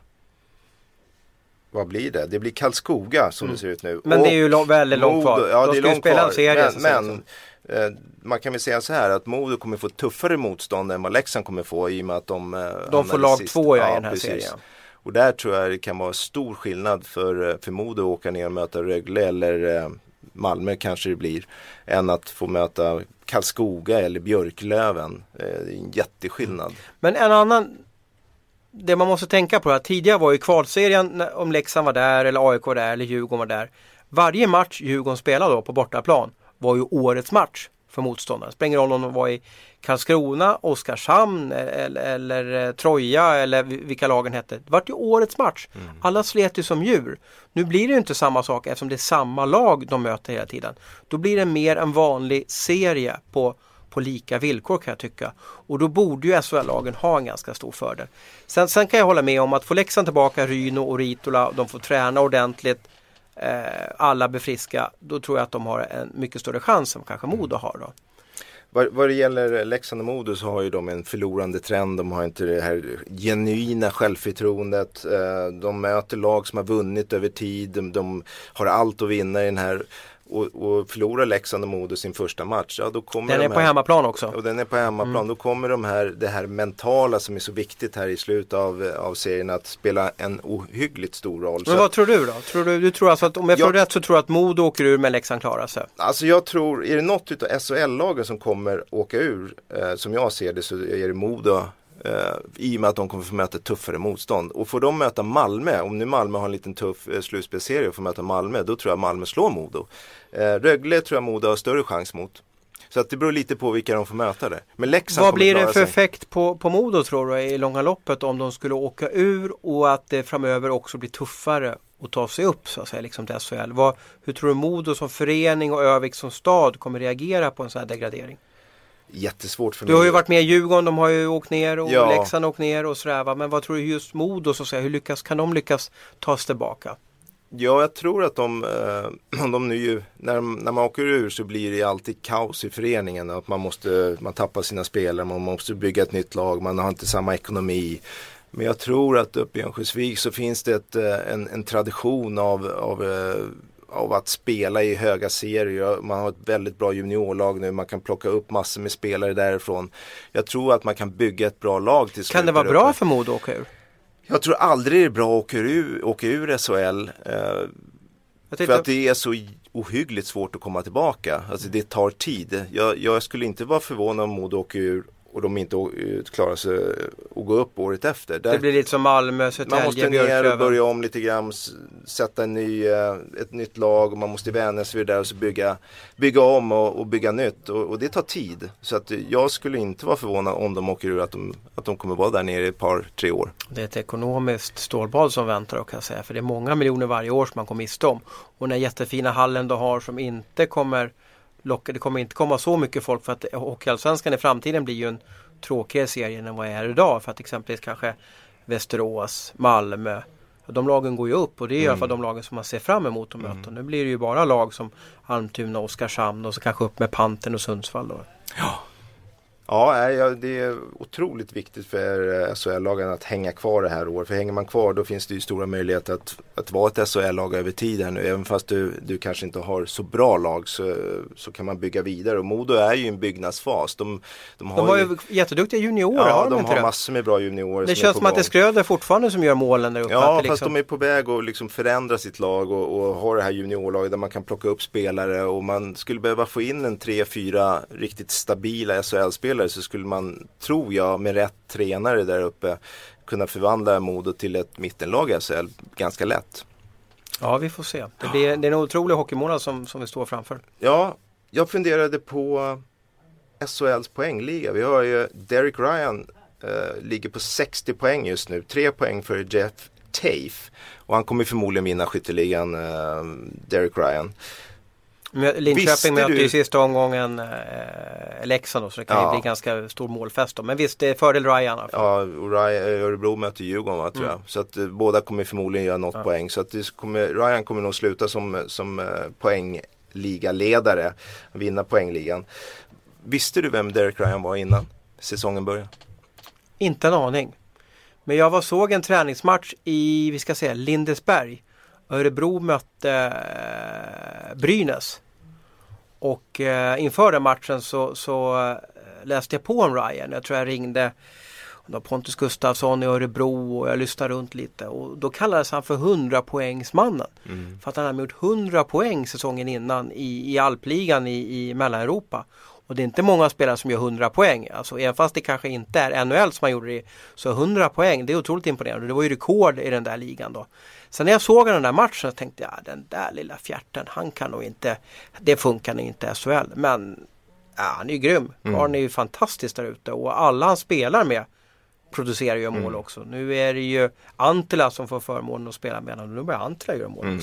vad blir det? Det blir Karlskoga som mm. det ser ut nu. Men och det är ju lång, väldigt långt kvar. Ja, de det är ska långt spela kvar. en serie. Men, men eh, man kan väl säga så här att Modo kommer få tuffare motstånd än vad Leksand kommer få i och med att de eh, De får lag sist. två ja, ja, i den här precis. serien. Och där tror jag det kan vara stor skillnad för, för Modo att åka ner och möta Rögle eller eh, Malmö kanske det blir, än att få möta Karlskoga eller Björklöven. Eh, det är en jätteskillnad. Men en annan, det man måste tänka på är att tidigare var ju kvalserien, om Leksand var där eller A I K var där eller Djurgården var där. Varje match Djurgården spelade då på bortaplan var ju årets match för motståndare. Spelar ingen roll om de var i Karlskrona, Oskarshamn eller, eller Troja eller vilka lagen hette. Det var ju årets match. Mm. Alla slet ju som djur. Nu blir det ju inte samma sak eftersom det är samma lag de möter hela tiden. Då blir det mer en vanlig serie på, på lika villkor kan jag tycka. Och då borde ju S H L-lagen ha en ganska stor fördel. Sen, sen kan jag hålla med om att få Leksand tillbaka, Ryno och Ritola, de får träna ordentligt, eh, alla blir friska, då tror jag att de har en mycket större chans än kanske Modo har då. Vad, vad det gäller Leksand och Modo så har ju de en förlorande trend. De har inte det här genuina självförtroendet. De möter lag som har vunnit över tid. De, de har allt att vinna i den här. Och, och förlorar Leksand och Modo sin första match, ja, då kommer den de är här, på hemmaplan också. Och den är på hemmaplan. Mm. Då kommer de här, det här mentala som är så viktigt här i slutet av, av serien att spela en ohyggligt stor roll. Men så vad att, tror du då? Tror du, du tror alltså att, om jag, jag får rätt så tror jag att Modo åker ur men Leksand klarar sig? Alltså jag tror, är det något utav S H L-lagen som kommer åka ur, eh, som jag ser det, så är det Modo. Uh, i och med att de kommer få möta tuffare motstånd. Och får de möta Malmö, om nu Malmö har en liten tuff uh, slutspelserie och får möta Malmö, då tror jag Malmö slår Modo. Uh, Rögle tror jag Modo har större chans mot. Så att det beror lite på vilka de får möta det. Men Leksand vad blir det för sig. effekt på, på Modo tror du i långa loppet om de skulle åka ur och att det framöver också blir tuffare att ta sig upp så att säga, liksom till S H L? Vad, hur tror du Modo som förening och Övik som stad kommer reagera på en sån här degradering? Jättesvårt för mig. Du har ju varit med i Djurgården, de har ju åkt ner och ja. Leksand åkt ner och sådär. Men vad tror du just Modo så att säga, hur lyckas, kan de lyckas ta sig tillbaka? Ja, jag tror att de, eh, de nu, när, när man åker ur så blir det alltid kaos i föreningen. Att man måste, man tappar sina spelare, man måste bygga ett nytt lag, man har inte samma ekonomi. Men jag tror att uppe i Örnsköldsvik så finns det ett, en, en tradition av, av av att spela i höga serier. Man har ett väldigt bra juniorlag nu. Man kan plocka upp massor med spelare därifrån. Jag tror att man kan bygga ett bra lag till slut. Kan det vara bra för Modo att åka ur? Jag tror aldrig det är bra att åka ur, åka ur S H L. Eh, för att det är så ohyggligt svårt att komma tillbaka. Alltså det tar tid. Jag, jag skulle inte vara förvånad om Modo åker ur och de inte klarar sig att gå upp året efter. Där det blir lite som Malmö, Södertälje, man måste ner och börja om lite grann, sätta en ny, ett nytt lag och man måste vänja sig vid det där och så bygga, bygga om och, och bygga nytt. Och, och det tar tid. Så att jag skulle inte vara förvånad om de åker ur att de, att de kommer vara där nere i ett par, tre år. Det är ett ekonomiskt stålbad som väntar kan jag säga. För det är många miljoner varje år som man kommer miste om. Och den jättefina hallen du har som inte kommer locka, det kommer inte komma så mycket folk för att Hockeyallsvenskan i framtiden blir ju en tråkigare serie än vad jag är idag. För att exempelvis kanske Västerås, Malmö, de lagen går ju upp och det är mm. i alla fall de lagen som man ser fram emot att möta. Mm. Nu blir det ju bara lag som Almtuna, Oskarshamn och så kanske upp med Pantern och Sundsvall då. Ja. Ja, det är otroligt viktigt för S H L-lagen att hänga kvar det här året. För hänger man kvar då finns det ju stora möjligheter att, att vara ett S H L-lag över tid här nu. Även fast du, du kanske inte har så bra lag så, så kan man bygga vidare. Och Modo är ju en byggnadsfas. De, de har, de har ju ju jätteduktiga juniorer. Ja, har de, de inte har det? massor med bra juniorer. Det som känns som att det är Skröder fortfarande som gör målen där uppe. Ja, liksom... fast de är på väg att liksom förändra sitt lag och, och ha det här juniorlaget där man kan plocka upp spelare. Och man skulle behöva få in en tre, fyra riktigt stabila S H L-spelare så skulle man, tror jag, med rätt tränare där uppe kunna förvandla Modo till ett mittenlag i S H L ganska lätt. Ja, vi får se. Det, blir, det är en otrolig hockeymånad som, som vi står framför. Ja, jag funderade på S H L:s poängliga. Vi har ju Derek Ryan eh, ligger på sextio poäng just nu. Tre poäng för Jeff Tafe. Och han kommer förmodligen vinna skytteligan, eh, Derek Ryan. Linköping möter ju sista omgången eh, Leksand då, så det kan ja. ju bli ganska stor målfest då. Men visst, det är fördel Ryan. Ja, och Ryan, Örebro möter Djurgården va, tror jag. Mm. Så att eh, båda kommer förmodligen göra något ja. poäng. Så att det kommer, Ryan kommer nog sluta som, som eh, poängligaledare, vinna poängligan. Visste du vem Derek Ryan var innan säsongen började? Inte en aning. Men jag var såg en träningsmatch i, vi ska säga, Lindesberg. Örebro mötte eh, Brynäs. Och eh, inför den matchen så, så eh, läste jag på om Ryan. Jag tror jag ringde Pontus Gustafsson i Örebro och jag lyssnade runt lite. Och då kallades han för hundra-poängsmannen. Mm. För att han hade gjort hundra poäng säsongen innan i, i Alpligan i, i Mellaneuropa. Och det är inte många spelare som gör hundra poäng. Alltså även fast det kanske inte är N H L som man gjorde det. Så hundra poäng, det är otroligt imponerande. Det var ju rekord i den där ligan då. Sen när jag såg den där matchen så tänkte jag, ja, den där lilla fjärten, han kan nog inte, det funkar nog inte S H L. Men ja, han är ju grym. Mm. Han är ju fantastisk där ute. Och alla han spelar med producerar ju mål mm. också. Nu är det ju Antila som får förmånen att spela med honom. Nu börjar Antila göra mål mm. också.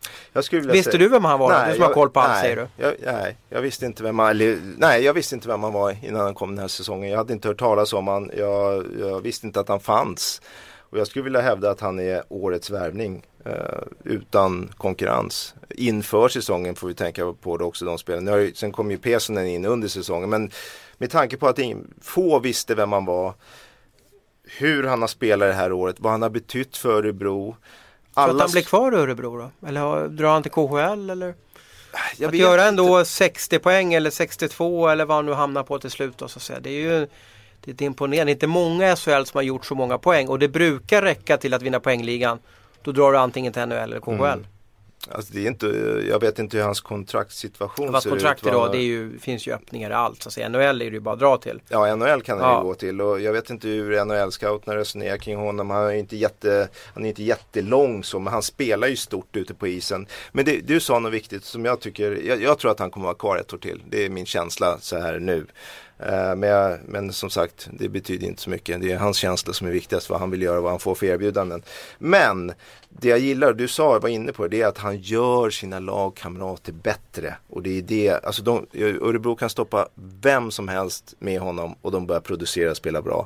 Jag skulle vilja Visste säga, du vem han var? nej, Du som har jag, koll på allt, nej, säger du. Jag, nej, jag visste inte vem han, eller, nej, jag visste inte vem han var innan han kom den här säsongen. Jag hade inte hört talas om han. Jag, jag visste inte att han fanns. Och jag skulle vilja hävda att han är årets värvning eh, utan konkurrens. Inför säsongen får vi tänka på det också, de spelen. Nu har, sen kom ju Pesonen in under säsongen, men med tanke på att ingen, få visste vem han var, hur han har spelat det här året, vad han har betytt för Örebro. Alla... Tror att han blir kvar i Örebro då? Eller drar han till K H L? Eller? Jag att göra ändå inte. sextio poäng eller sextiotvå eller vad han nu hamnar på till slut då, så att säga. Det är ju det är imponerande. Det är inte många S H L som har gjort så många poäng, och det brukar räcka till att vinna poängligan. Då drar du antingen till N H L eller K H L. Mm. Alltså det är inte, jag vet inte hur hans kontraktssituation ja, ser kontrakt ut. Då, det är ju, finns ju öppningar i allt. Så att säga. N H L är det ju bara att dra till. Ja, N H L kan det ja. ju gå till. Och jag vet inte hur N H L-scouterna resonerar kring honom. Han är inte, jätte, han är inte jättelång så, men han spelar ju stort ute på isen. Men det, du sa något viktigt som jag tycker, jag, jag tror att han kommer vara kvar ett år till. Det är min känsla så här nu. Uh, men, jag, men som sagt, det betyder inte så mycket. Det är hans känsla som är viktigast, vad han vill göra, vad han får för erbjudanden. Men det jag gillar, du sa, jag var inne på det, det är att han gör sina lagkamrater bättre. Och det är det, alltså de, Örebro kan stoppa vem som helst med honom och de börjar producera och spela bra.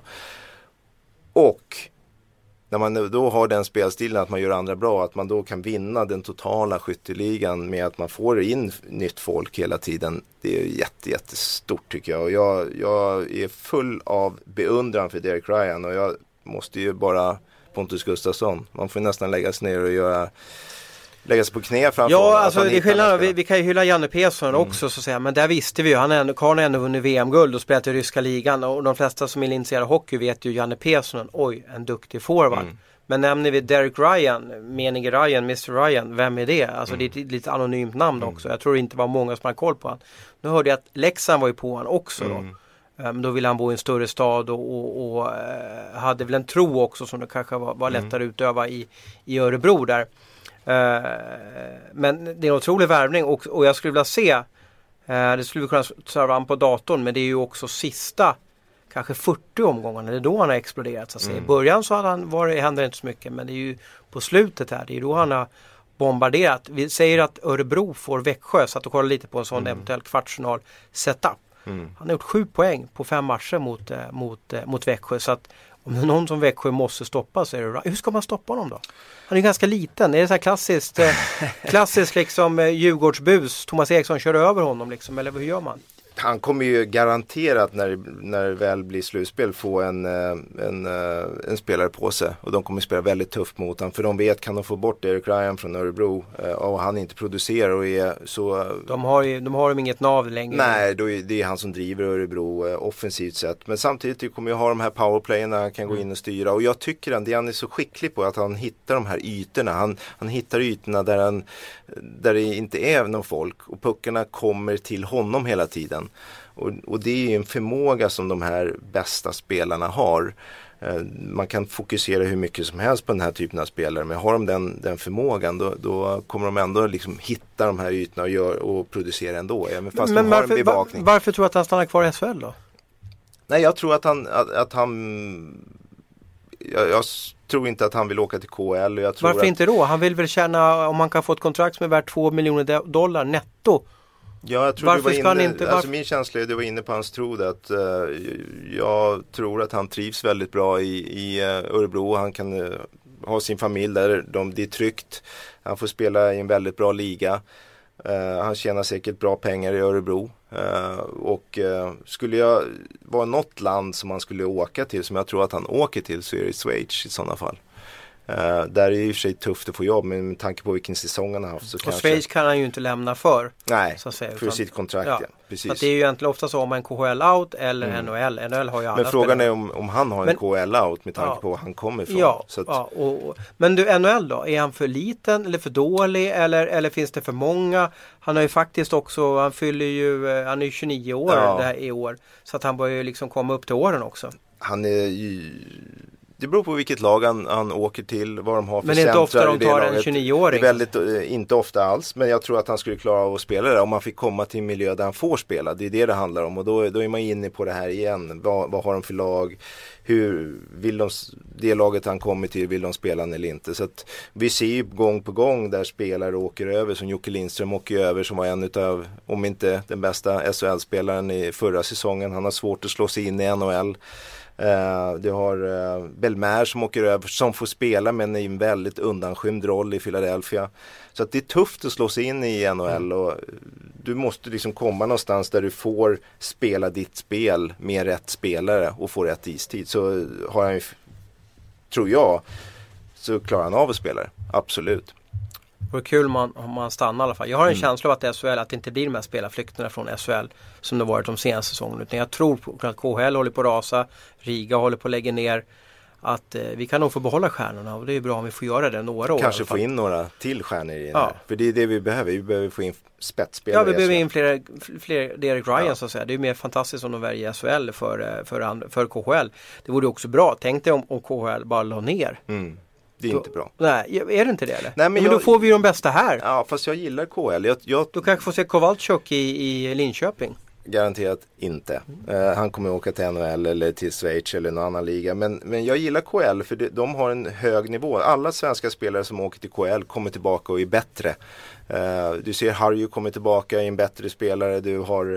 Och när man då har den spelstilen att man gör andra bra, att man då kan vinna den totala skytteligan med att man får in nytt folk hela tiden, det är jätte, jättestort tycker jag. Och jag, jag är full av beundran för Derek Ryan, och jag måste ju bara Pontus Gustafsson, man får nästan lägga sig ner och göra lägga sig på knä framför ja, honom. Alltså det är skillnad, vi, vi kan ju hylla Janne Pesonen mm. också så att säga, men där visste vi ju, han är, Karl har ändå vunnit V M-guld och spelat i ryska ligan, och de flesta som är intresserade av hockey vet ju Janne Pesonen, oj, en duktig forward. Mm. Men nämner vi Derek Ryan, menige Ryan, mister Ryan, vem är det? Alltså mm. det är ett lite anonymt namn mm. också. Jag tror det inte var många som hade koll på han. Nu hörde jag att Leksand var ju på han också då. Mm. Um, då ville han bo i en större stad och, och, och uh, hade väl en tro också som det kanske var, var lättare mm. utöva i, i Örebro där. Uh, men det är en otrolig värvning, och, och jag skulle vilja se, uh, det skulle vi kunna serva på datorn, men det är ju också sista kanske fyrtio omgångarna, det är då han har exploderat så att säga. Mm. I början så hade han varit, händer inte så mycket, men det är ju på slutet här, det är då han har bombarderat. Vi säger att Örebro får Växjö, så att du kollar lite på en sån mm. eventuell kvartsfinal setup. Mm. Han har gjort sju poäng på fem matcher mot, eh, mot, eh, mot Växjö, så att om det är någon som Växjö måste stoppa så är det, hur ska man stoppa honom då? Han är ganska liten, det är så här klassiskt eh, klassiskt liksom eh, Djurgårdsbus, Thomas Eriksson kör över honom liksom, eller hur gör man? Han kommer ju garanterat när, när det väl blir slutspel få en, en, en spelare på sig. Och de kommer spela väldigt tufft mot honom. För de vet, kan de få bort Eric Ryan från Örebro och han inte producerar och är så... De har ju de har ju inget nav längre. Nej, då är det är han som driver Örebro offensivt sett. Men samtidigt kommer ju ha de här powerplayerna, han kan gå in och styra. Och jag tycker att han är så skicklig på att han hittar de här ytorna. Han, han hittar ytorna där, han, där det inte är någon folk. Och puckarna kommer till honom hela tiden. Och, och det är ju en förmåga som de här bästa spelarna har. Eh, man kan fokusera hur mycket som helst på den här typen av spelare, men har de den, den förmågan då, då kommer de ändå liksom hitta de här ytorna och, gör, och producera ändå. Även fast men de varför, har en bevakning. Var, varför tror du att han stannar kvar i S H L då? Nej, jag tror att han... Att, att han jag, jag tror inte att han vill åka till K L. Och jag tror varför att, inte då? Han vill väl tjäna, om man kan få ett kontrakt som är värt två miljoner dollar netto. Ja, jag tror varför du ska var inne, han inte, alltså min känsla är, du var inne på hans tro att uh, jag tror att han trivs väldigt bra i, i uh, Örebro. Han kan uh, ha sin familj där, de, det är tryggt. Han får spela i en väldigt bra liga. Uh, han tjänar säkert bra pengar i Örebro. Uh, och uh, skulle jag vara något land som han skulle åka till, som jag tror att han åker till, så är det Schweiz i sådana fall. Uh, där är det i och för sig tufft att få jobb, men med tanke på vilken säsong han har haft så och kanske... Schweiz kan han ju inte lämna för. Nej, så att säga, för utan, sitt kontrakt, ja. Ja. Precis. Så att det är ju egentligen ofta så om man K H L-out eller mm. N H L. N H L har ju alla. Men frågan spelare. är om, om han har en men, K H L-out med tanke ja. på var han kommer ifrån. Ja, så att... ja och, och, men du, N H L då? Är han för liten eller för dålig? Eller, eller finns det för många? Han har ju faktiskt också, han fyller ju, han är ju tjugonio år ja. det här i år. Så att han börjar ju liksom komma upp till åren också. Han är ju... Det beror på vilket lag han, han åker till, vad de har för men det är inte ofta de tar en laget. tjugonio-åring. Det är väldigt, eh, inte ofta alls, men jag tror att han skulle klara av att spela det om man fick komma till en miljö där han får spela. Det är det det handlar om och då, då är man inne på det här igen. Vad, vad har de för lag? Hur vill de, det laget han kommer till, vill de spela eller inte? Så att vi ser ju gång på gång där spelare åker över, som Jocke Lindström åker över, som var en utav, om inte den bästa S H L-spelaren i förra säsongen. Han har svårt att slå sig in i N H L. Uh, du har uh, Belmer som åker över, som får spela men i en väldigt undanskymd roll i Philadelphia. Så att det är tufft att slå sig in i N H L och du måste liksom komma någonstans där du får spela ditt spel med rätt spelare och få rätt istid. Så har han ju, tror jag, så klarar han av att spela det. Absolut. Det är kul om man, om man stannar i alla fall. Jag har en mm. känsla av att S H L, att det inte blir de här spelarflykterna från S H L som det varit de senaste säsongerna. Utan jag tror att K H L håller på att rasa, Riga håller på att lägga ner. Att eh, vi kan nog få behålla stjärnorna och det är bra om vi får göra det några år. Kanske få in några till stjärnor i den ja. här. För det är det vi behöver. Vi behöver få in spetsspelare. Ja, vi behöver in fler, fler Derek Ryan ja. så att säga. Det är mer fantastiskt om de väljer S H L för, för, för K H L. Det vore också bra. Tänk dig om, om K H L bara la ner. Mm. Det är då, inte bra. Nej, är det inte det eller? Nej, men, men jag, då får vi ju de bästa här. Ja, fast jag gillar K H L. Jag, jag, du kanske får se Kowalczyk i, i Linköping. Garanterat inte. Uh, han kommer åka till N H L eller till Schweiz eller någon annan liga. Men, men jag gillar K H L för det, de har en hög nivå. Alla svenska spelare som åker till K H L kommer tillbaka och är bättre. Uh, du ser Harju kommer tillbaka i en bättre spelare. Du har,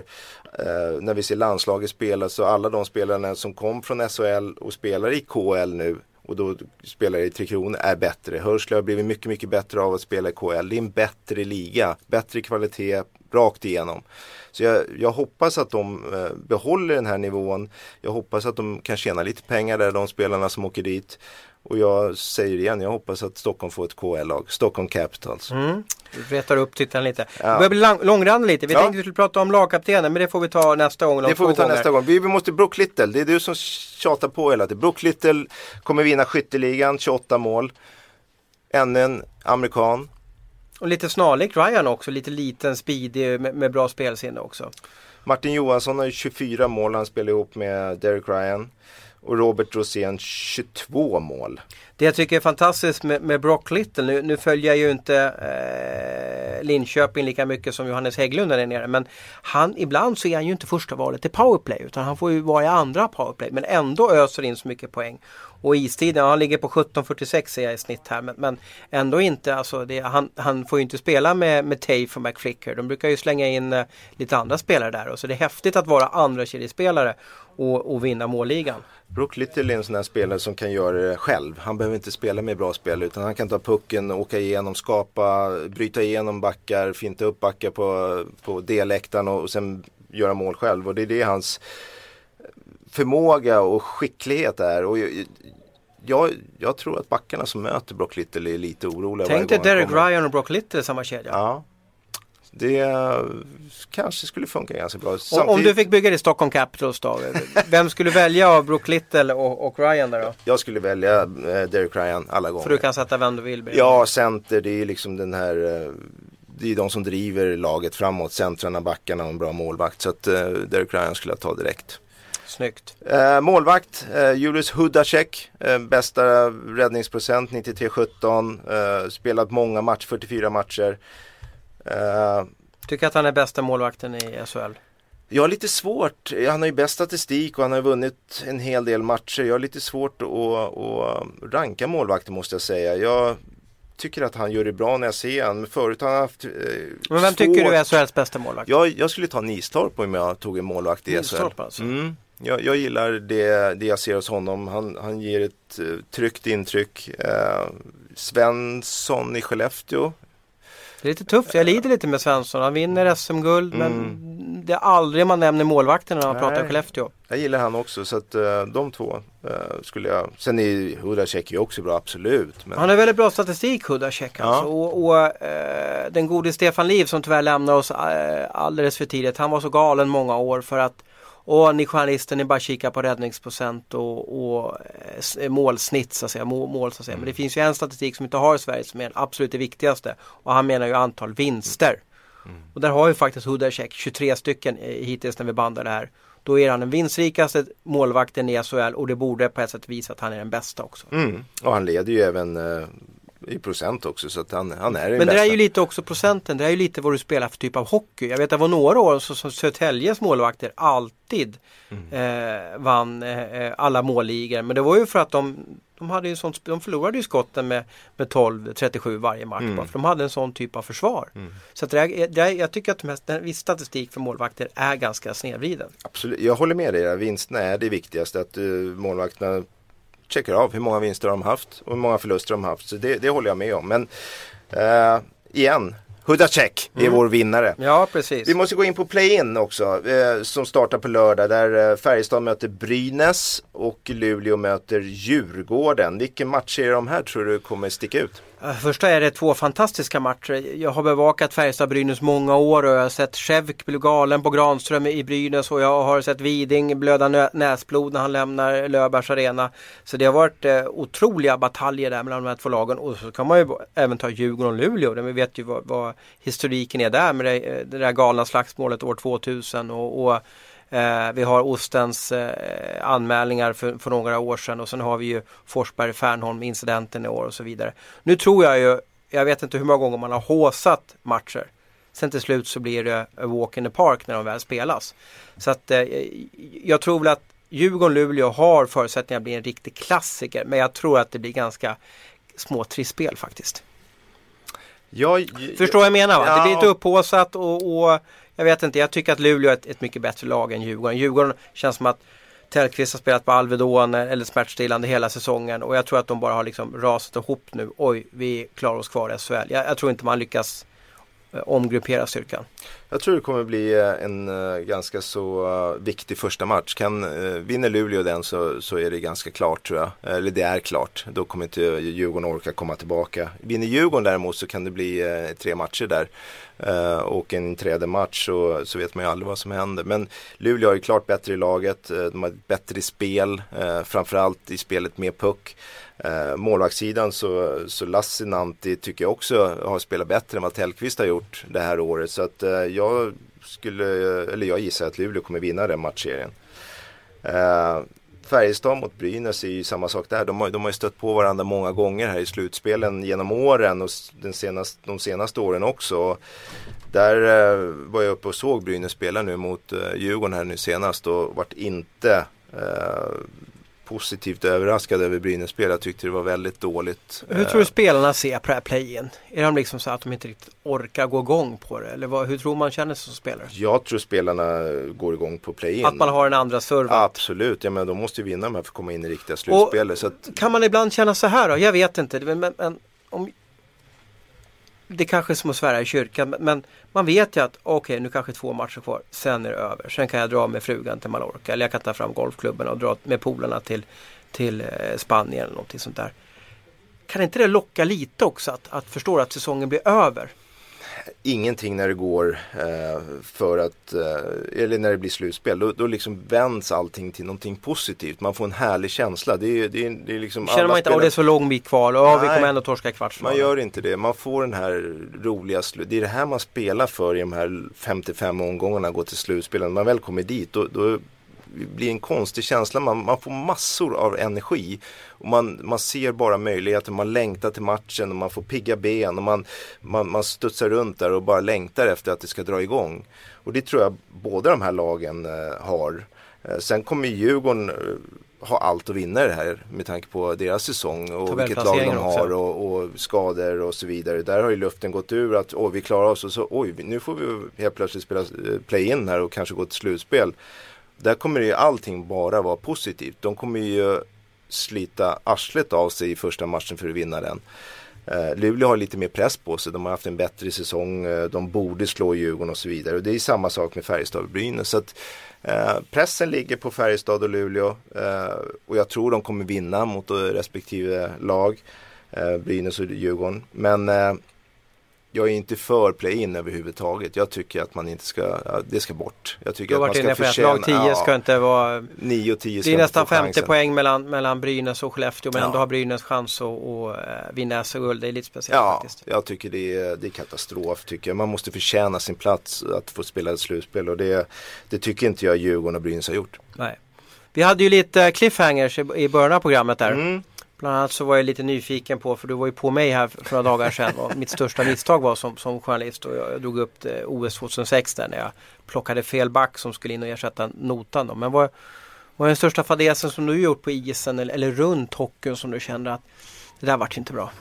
uh, när vi ser landslaget spela, så alla de spelarna som kom från S H L och spelar i K H L nu och då spelar i Tre Kronor är bättre. Hörsle har blivit mycket, mycket bättre av att spela i K H L. Det är en bättre liga, bättre kvalitet rakt igenom. Så jag, jag hoppas att de eh, behåller den här nivån. Jag hoppas att de kan tjäna lite pengar där, de spelarna som åker dit. Och jag säger igen, jag hoppas att Stockholm får ett K H L-lag. Stockholm Capitals. Mm. Vi rättar upp titeln lite. Ja. Det börjar bli lång, långrann lite. Vi ja. tänkte att vi skulle prata om lagkaptenen, men det får vi ta nästa gång. Det får vi ta gånger. nästa gång. Vi, vi måste Brook Little. Det är du som tjatar på hela tiden. Brook Little kommer vinna skytteligan, tjugoåtta mål. Ännu en amerikan. Och lite snarlik Ryan också. Lite liten, speedy med, med bra spelsinne också. Martin Johansson har ju tjugofyra mål. Han spelar ihop med Derek Ryan. Och Robert Rosén tjugotvå mål. Det jag tycker är fantastiskt med, med Brock Little, nu, nu följer jag ju inte eh, Linköping lika mycket som Johannes Hägglund där nere, men han, ibland så är han ju inte första valet i powerplay, utan han får ju vara i andra powerplay, men ändå öser in så mycket poäng. Och istiden, han ligger på sjutton fyrtiosex ser jag i snitt här, men, men ändå inte, alltså det, han, han får ju inte spela med, med Tafe och McFlicker. De brukar ju slänga in eh, lite andra spelare där, och så det är häftigt att vara andra kedjespelare och, och vinna målligan. Brook Little är en sån här spelare som kan göra det själv. Han behöver inte spela med bra spel, utan han kan ta pucken, åka igenom, skapa, bryta igenom backar, finta upp backar på, på D-läktaren och, och sen göra mål själv. Och det är det hans förmåga och skicklighet är. Och jag, jag, jag tror att backarna som möter Brook Little är lite oroliga. Tänk dig Derek Ryan och Brook Little i samma kedja. Ja. Det kanske skulle funka ganska bra. Samtidigt... Om du fick bygga det i Stockholm Capitals då, vem skulle välja av Brook Little och, och Ryan där då? Jag skulle välja eh, Derek Ryan alla gånger. För du kan sätta vem du vill. Ja, center, det är liksom den här, eh, det är de som driver laget framåt, centrarna, backarna och en bra målvakt. Så att eh, Derek Ryan skulle jag ta direkt. Snyggt. Eh, målvakt, eh, Julius Hudacek, eh, bästa räddningsprocent nittiotre sjutton, eh, spelat många matcher, fyrtiofyra matcher. Uh, Tycker att han är bästa målvakten i S H L? Jag har lite svårt, han har ju bäst statistik och han har vunnit en hel del matcher. Jag har lite svårt att, att ranka målvakten, måste jag säga. Jag tycker att han gör det bra när jag ser han. Men förut har han haft eh, Men vem svårt... tycker du är S H Ls bästa målvakt? Jag, jag skulle ta Nistorp om jag tog en målvakt i S H L. Alltså. Mm. Jag, jag gillar det, det jag ser hos honom. Han, han ger ett uh, tryggt intryck. Uh, Svensson i Skellefteå. Det är lite tufft, jag lider lite med Svensson. Han vinner S M-guld, mm. men det är aldrig man nämner målvakten när man Nej. pratar om Skellefteå. Jag gillar han också, så att uh, de två uh, skulle jag... Sen är Hudacek ju också bra, absolut. Men... Han har väldigt bra statistik, Hudacek. Alltså. Ja. Och, och uh, den gode Stefan Liv som tyvärr lämnar oss uh, alldeles för tidigt. Han var så galen många år för att och ni journalister, ni bara kikar på räddningsprocent och, och eh, målsnitt så att säga, mål, mål så att säga. Mm. Men det finns ju en statistik som inte har i Sverige som är absolut det viktigaste. Och han menar ju antal vinster. Mm. Och där har ju faktiskt Hudacek tjugotre stycken hittills när vi bandar det här. då är han den vinstrikaste målvakten i S H L och det borde på ett sätt visa att han är den bästa också. Mm. Och han leder ju även uh, i procent också, så att han, han är den Men bästa. det är ju lite också procenten, det är ju lite vad du spelar för typ av hockey. Jag vet att det var några år så, så Södertäljes målvakter alltid mm. eh, vann eh, alla målligor, men det var ju för att de De, hade ju sånt, de förlorade ju skotten med, med tolv trettiosju varje match. Mm. Bara, för de hade en sån typ av försvar. Mm. Så att det är, det är, jag tycker att mest, den, viss statistik för målvakter är ganska snedvriden. Absolut, jag håller med dig. Vinsterna är det viktigaste. Att uh, målvakterna checkar av hur många vinster de har haft och hur många förluster de har haft. Så det, det håller jag med om. Men uh, igen, Hudacek är mm. vår vinnare. Ja, precis. Vi måste gå in på play-in också, eh, som startar på lördag, där eh, Färjestad möter Brynäs och Luleå möter Djurgården. Vilken match är de här tror du kommer sticka ut? Första är det två fantastiska matcher. Jag har bevakat Färjestad-Brynäs många år och jag har sett Schevk bli galen på Granström i Brynäs och jag har sett Widing blöda nä- näsblod när han lämnar Löfbergs arena. Så det har varit eh, otroliga bataljer där mellan de här två lagen, och så kan man ju även ta Djurgården och Luleå. Vi vet ju vad, vad historiken är där med det, det där galna slagsmålet år tvåtusen och, och Eh, vi har Ostens eh, anmälningar för, för några år sedan, och sen har vi ju Forsberg-Fernholm-incidenten i år och så vidare. Nu tror jag ju, jag vet inte hur många gånger man har håsat matcher. Sen till slut så blir det a walk in the park när de väl spelas. Så att eh, jag tror väl att Djurgården-Luleå har förutsättningar att bli en riktig klassiker, men jag tror att det blir ganska små trispel faktiskt. Jag, Förstår jag menar va? Ja. Det blir lite upphåsat och, och jag vet inte, jag tycker att Luleå är ett, ett mycket bättre lag än Djurgården. Djurgården känns som att Tellqvist har spelat på Alvedon eller smärtstillande hela säsongen, och jag tror att de bara har liksom rasat ihop nu. Oj, vi klarar oss kvar i S H L. Jag, jag tror inte man lyckas eh, omgruppera styrkan. Jag tror det kommer bli en uh, ganska så uh, viktig första match. Kan, uh, vinner Luleå den så, så är det ganska klart tror jag. Eller det är klart. Då kommer inte Djurgården orka komma tillbaka. Vinner Djurgården däremot så kan det bli uh, tre matcher där. Uh, och en tredje match så, så vet man ju aldrig vad som händer. Men Luleå är ju klart bättre i laget. Uh, de har ett bättre spel. Uh, framförallt i spelet med puck. Uh, målvaktssidan så, så Lassinantti tycker jag också har spelat bättre än vad Tellqvist har gjort det här året. Så att uh, jag skulle, eller jag gissar att Luleå kommer vinna den matchserien. Uh, Färjestad mot Brynäs är ju samma sak där. De har, de har ju stött på varandra många gånger här i slutspelen genom åren och den senaste, de senaste åren också. Där uh, var jag uppe och såg Brynäs spela nu mot uh, Djurgården här nu senast och vart inte uh, positivt överraskad över Brynäs spel. Jag tyckte det var väldigt dåligt. Hur tror du spelarna ser på det här play-in? Är de liksom så att de inte riktigt orkar gå igång på det? Eller vad, hur tror man känner sig som spelare? Jag tror spelarna går igång på play-in. Att man har en andra server? Absolut, ja, men de måste ju vinna de här för att komma in i riktiga slutspel. Så att... Kan man ibland känna så här då? Jag vet inte. Men, men, om... Det kanske är som att svära i kyrkan, men man vet ju att okej, okay, nu kanske två matcher kvar, sen är det över. Sen kan jag dra med frugan till Mallorca, eller jag kan ta fram golfklubben och dra med polarna till, till Spanien eller någonting sånt där. Kan inte det locka lite också att, att förstå att säsongen blir över? Ingenting när det går eh, för att, eh, eller när det blir slutspel, då, då liksom vänds allting till någonting positivt. Man får en härlig känsla. Det är, det är, det är liksom känner man inte, spelar... det är så lång bit kvar och ja, vi kommer ändå torska i kvartsfinalen. Man gör inte det. Man får den här roliga slut. Det är det här man spelar för i de här femtiofem omgångarna, går till slutspelen. När man väl kommer dit, då, då blir en konstig känsla. Man, man får massor av energi och man, man ser bara möjligheter. Man längtar till matchen och man får pigga ben och man, man, man studsar runt där och bara längtar efter att det ska dra igång. Och det tror jag båda de här lagen eh, har. Eh, sen kommer Djurgården eh, ha allt att vinna det här med tanke på deras säsong och vilket lag de har och, och skador och så vidare. Där har ju luften gått ur att oh, vi klarar oss och så oj, nu får vi helt plötsligt spela play-in här och kanske gå till slutspel. Där kommer ju allting bara vara positivt. De kommer ju slita arslet av sig i första matchen för att vinna den. Uh, Luleå har lite mer press på sig. De har haft en bättre säsong. Uh, de borde slå Djurgården och så vidare. Och det är samma sak med Färjestad och Brynäs. Så att, uh, pressen ligger på Färjestad och Luleå. Uh, och jag tror de kommer vinna mot uh, respektive lag. Uh, Brynäs och Djurgården. Men uh, jag är inte för play-in överhuvudtaget. Jag tycker att man inte ska, ja, det ska bort. Jag tycker du har att varit man ska inne på att lag tio ska ja, inte vara... nio och tio ska det är nästan inte få femtio chansen. poäng mellan, mellan Brynäs och Skellefteå, men Ja. ändå har Brynäs chans att, att vinna S M-guld. Det är lite speciellt Ja, faktiskt. jag tycker det är, det är katastrof tycker jag. Man måste förtjäna sin plats att få spela ett slutspel och det, det tycker inte jag Djurgården och Brynäs har gjort. Nej. Vi hade ju lite cliffhangers i, i början av programmet där. Mm. Bland annat så var jag lite nyfiken på, för du var ju på mig här för några dagar sedan och mitt största misstag var som, som journalist och jag, jag drog upp det, O S tjugohundrasex där när jag plockade fel back som skulle in och ersätta notan då. Men vad var den största fadesen som du gjort på isen eller, eller runt hockeyn som du kände att det där vart inte bra?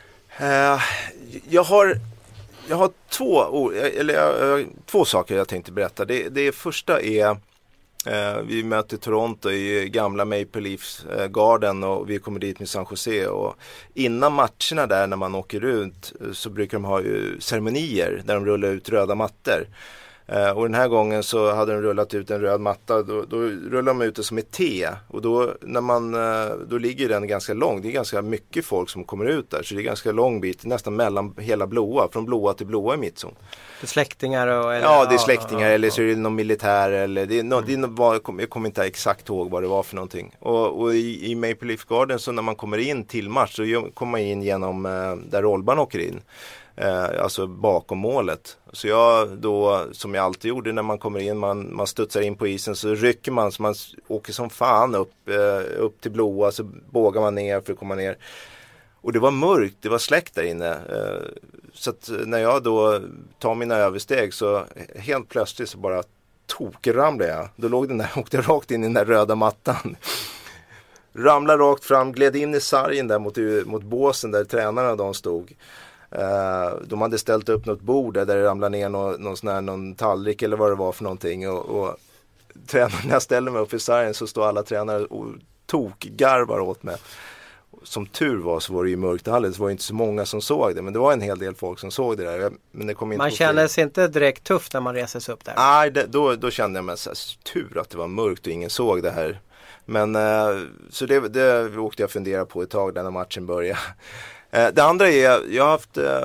Uh, jag har jag har två, eller, uh, två saker jag tänkte berätta. Det, det första är Uh, vi möter Toronto i gamla Maple Leafs uh, Garden och vi kommer dit med San Jose och innan matcherna där när man åker ut uh, så brukar de ha ju ceremonier där de rullar ut röda mattor. Uh, och den här gången så hade de rullat ut en röd matta, då, då rullar de ut det som ett T och då, när man, uh, då ligger den ganska lång, det är ganska mycket folk som kommer ut där så det är ganska lång bit, nästan mellan hela blåa, från blåa till blåa i mittzon. Det är släktingar och, eller, ja, det är släktingar ja, ja, eller så är det någon militär eller det är no, det är no, jag kommer kom inte exakt ihåg vad det var för någonting. Och, och i, i Maple Leaf Garden så när man kommer in till match så kommer man in genom uh, där rollban åker in. Uh, alltså bakom målet. Så jag då, som jag alltid gjorde när man kommer in, man, man studsar in på isen så rycker man så man åker som fan upp, uh, upp till blåa så bågar man ner för att komma ner. Och det var mörkt, det var släckt där inne. Uh, så att när jag då tar mina översteg så helt plötsligt så bara tokramlade jag. Då låg den där, åkte rakt in i den där röda mattan. Ramlade rakt fram, gled in i sargen där mot, mot båsen där tränarna de stod. Uh, de hade ställt upp något bord där det ramlade ner någon, någon, sån här, någon tallrik eller vad det var för någonting och, och tränarna, när jag ställer mig upp i sargen så står alla tränare och tokgarvar åt mig. Som tur var så var det ju mörkt i hallen, så var det inte så många som såg det, men det var en hel del folk som såg det där. Men det kom inte man känner sig inte direkt tufft när man reser sig upp där? Nej, det, då, då kände jag mig så här, tur att det var mörkt och ingen såg det här. Men uh, så det, det åkte jag fundera på ett tag när matchen började. Det andra är, jag har haft eh,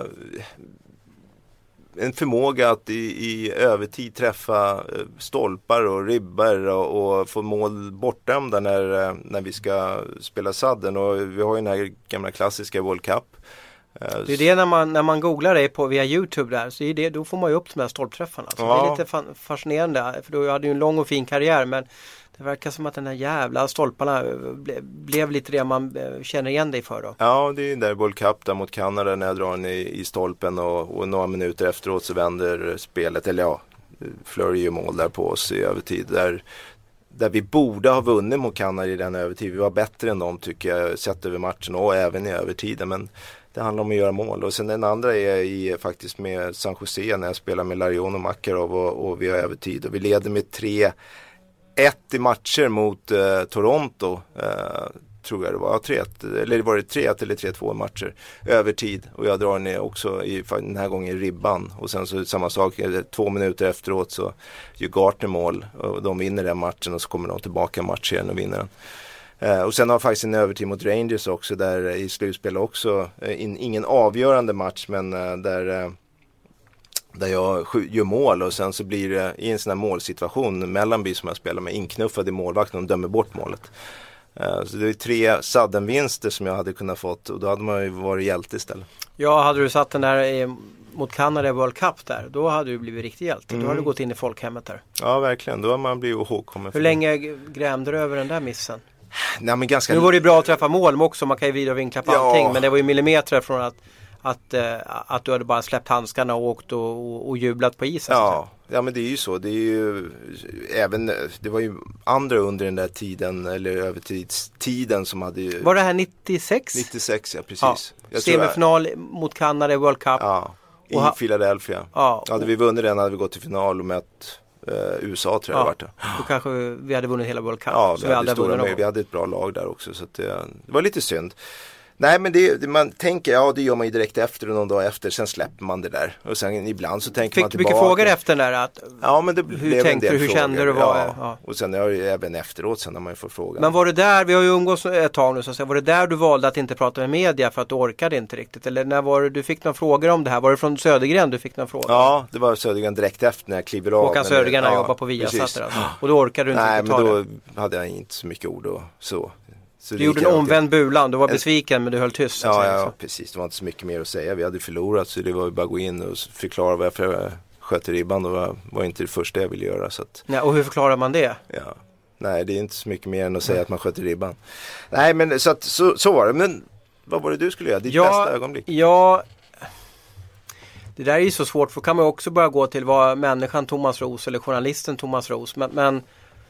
en förmåga att i, i övertid träffa stolpar och ribbor och, och få mål bortdömda när, när vi ska spela sadden. Och vi har ju den här gamla klassiska World Cup. Det är det när man, när man googlar det på via YouTube där, så är det, då får man ju upp de här stolpträffarna. Så ja. Det är lite fa- fascinerande, för då hade ju en lång och fin karriär, men det verkar som att den här jävla stolparna ble, blev lite det man känner igen dig för då. Ja, det är där World Cup där mot Kanada när jag drar den i, i stolpen och, och några minuter efteråt så vänder spelet, eller ja, Fleury ju mål där på oss i övertid. Där, där vi borde ha vunnit mot Kanada i den övertid. Vi var bättre än dem tycker jag, sett över matchen och även i övertiden, men det handlar om att göra mål. Och sen den andra är i, faktiskt med San Jose när jag spelar med Larion och Makarov och, och vi har övertid. Och vi leder med tre ett i matcher mot eh, Toronto, eh, tror jag det var. Ja, tre ett, eller det var det tre ett eller tre två matcher övertid. Och jag drar ner också i, den här gången i ribban. Och sen så samma sak, två minuter efteråt så gör Gartner mål. Och de vinner den matchen och så kommer de tillbaka match igen och vinner den. Uh, och sen har faktiskt en övertid mot Rangers också där uh, i slutspel också, uh, in, ingen avgörande match men uh, där, uh, där jag sk- gör mål och sen så blir det uh, i en sån här målsituation Mellanby som jag spelar med inknuffad i målvakten och dömer bort målet. Uh, så det är tre saddenvinster som jag hade kunnat fått och då hade man ju varit hjälte istället. Ja, hade du satt den där i, mot Kanada i World Cup där, då hade du blivit riktigt hjälte. Mm. Då hade du gått in i folkhemmet där. Ja, verkligen. Då har man blivit ihågkommen. Hur länge grämde du över den där missen? Nej, men ganska... Nu var det bra att träffa mål också, man kan ju vidare vinkla på ja. allting, men det var ju millimeter från att, att, äh, att du hade bara släppt handskarna och åkt och, och, och jublat på isen. Ja. ja, men det är ju så. Det är ju även, det var ju andra under den där tiden, eller övertidstiden som hade ju... Var det här nittiosex? nittiosex, ja precis. Ja. Semifinal jag... mot Kanada i World Cup. Ja, i ha... Philadelphia. Ja. Hade vi vunnit den hade vi gått till final och mött Uh, U S A tror jag ja, det vart det. Då kanske vi hade vunnit hela World Cup. Ja, vi, vi, hade hade stora med, vi hade ett bra lag där också så att det, det var lite synd. Nej, men det, det, man tänker, ja det gör man ju direkt efter och någon dag efter, sen släpper man det där. Och sen ibland så tänker Fick man du tillbaka. mycket frågor efter den där? Att, ja, men det hur tänkte du, hur frågor. kände du? Var, ja. ja. Och sen är det ju även efteråt sen när man får frågan. Men var det där, vi har ju umgås ett tag nu så att säga, var det där du valde att inte prata med media för att du orkade inte riktigt? Eller när var det, du fick några frågor om det här? Var det från Södergren du fick några frågor? Ja, det var Södergren direkt efter när jag kliver av. Håkan Södergren ja, jobbar på Viasat alltså. Och då orkade du inte Nej, ta men då det? hade jag inte så mycket ord och så. Så du gjorde en omvänd bulan, du var besviken men du höll tyst. Ja, säga, ja precis. Det var inte så mycket mer att säga. Vi hade förlorat så det var ju bara att gå in och förklara varför jag sköt ribban. Det var, var inte det första jag ville göra. Så att, nej, och hur förklarar man det? Ja, nej, det är inte så mycket mer än att säga Nej. att man sköt ribban. Nej, men så, att, så, så var det. Men vad var det du skulle göra? Ditt ja, bästa ögonblick? Ja, det där är ju så svårt för då kan man också börja gå till vad människan Thomas Roos eller journalisten Thomas Roos. Men, men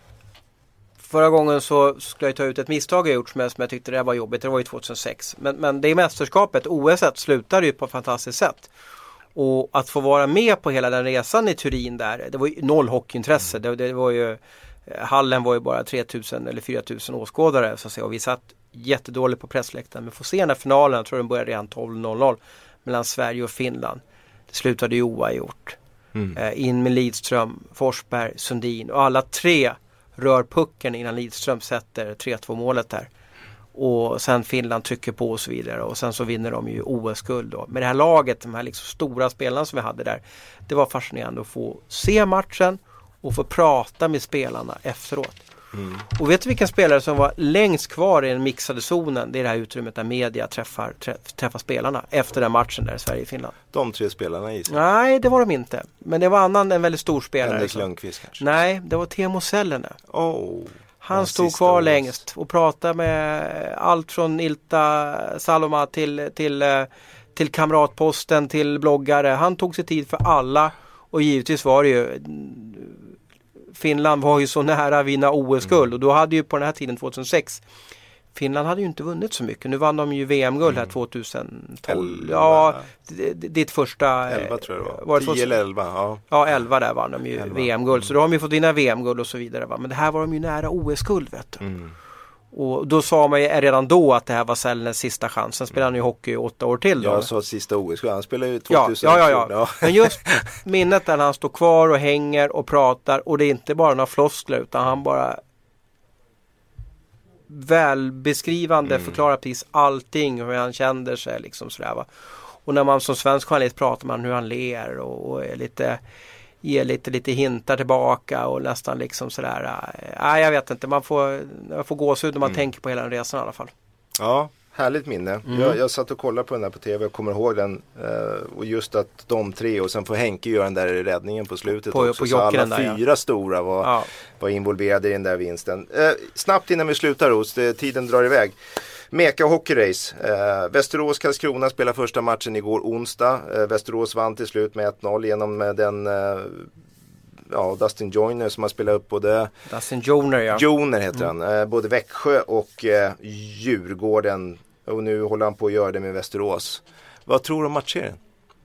förra gången så skulle jag ta ut ett misstag jag gjort som jag, som jag tyckte det var jobbigt. Det var ju tjugohundrasex. Men, men det är mästerskapet, O S slutade ju på ett fantastiskt sätt. Och att få vara med på hela den resan i Turin där, det var ju noll hockeyintresse. Det, det var ju, hallen var ju bara tre tusen eller fyra tusen åskådare så att säga. Och vi satt jättedåligt på pressläktaren. Men få se när finalen, jag tror den började redan tolv noll noll mellan Sverige och Finland. Det slutade ju oavgjort. Mm. Eh, in med Lidström, Forsberg, Sundin och alla tre rör pucken innan Lidström sätter tre två målet där. Och sen Finland trycker på och så vidare. Och sen så vinner de ju O S-guld då. Med det här laget, de här liksom stora spelarna som vi hade där. Det var fascinerande att få se matchen och få prata med spelarna efteråt. Mm. Och vet du vilken spelare som var längst kvar i den mixade zonen? Det är det här utrymmet där media träffar, träff, träffar spelarna efter den matchen där i Sverige-Finland. De tre spelarna i sig? Nej, det var de inte. Men det var annan, en väldigt stor spelare. Henrik Lundqvist kanske? Nej, det var Teemu Selänne. Oh. Han stod kvar års. längst och pratade med allt från Ilta Saloma till, till, till kamratposten, till bloggare. Han tog sig tid för alla och givetvis var det ju Finland var ju så nära att vinna O S-guld mm. och då hade ju på den här tiden tjugohundrasex Finland hade ju inte vunnit så mycket. Nu vann de ju V M-guld här tjugotolv. elva. Ja, ditt första... elva tror jag det var. var det tio eller elva, ja. Ja, elva där vann de ju elva. V M-guld. Så då har de ju fått vinna V M-guld och så vidare. Va? Men det här var de ju nära O S-guld, vet du. Mm. Och då sa man ju redan då att det här var Sellänes sista chans. Sen spelade han ju hockey åtta år till då. Ja, så sista O S-guld. Han spelade ju tjugohundrafjorton. Ja, ja, ja, ja. Men just minnet där han står kvar och hänger och pratar. Och det är inte bara några floskler utan han bara välbeskrivande mm. förklarar precis allting. Hur han känner sig liksom sådär va. Och när man som svensk journalist pratar man hur han ler och, och är lite... ger lite, lite hintar tillbaka och nästan liksom sådär, nej äh, jag vet inte, man får, man får gåshud när man mm. tänker på hela den resan i alla fall. Ja, härligt minne. Mm. Jag, jag satt och kollade på den där på tv, jag kommer ihåg den eh, och just att de tre och sen får Henke göra den där räddningen på slutet på, också, på så alla där, fyra ja. stora var, ja. var involverade i den där vinsten. Eh, snabbt innan vi slutar Ros, det, tiden drar iväg. Meka hockeyrace. Eh, Västerås-Karlskrona spelar första matchen igår onsdag. Eh, Västerås vann till slut med ett noll genom den eh, ja, Dustin Joyner som har spelat upp både Dustin Joyner, ja. Joyner heter mm. han. Eh, både Växjö och eh, Djurgården. Och nu håller han på att göra det med Västerås. Vad tror du om matchserien?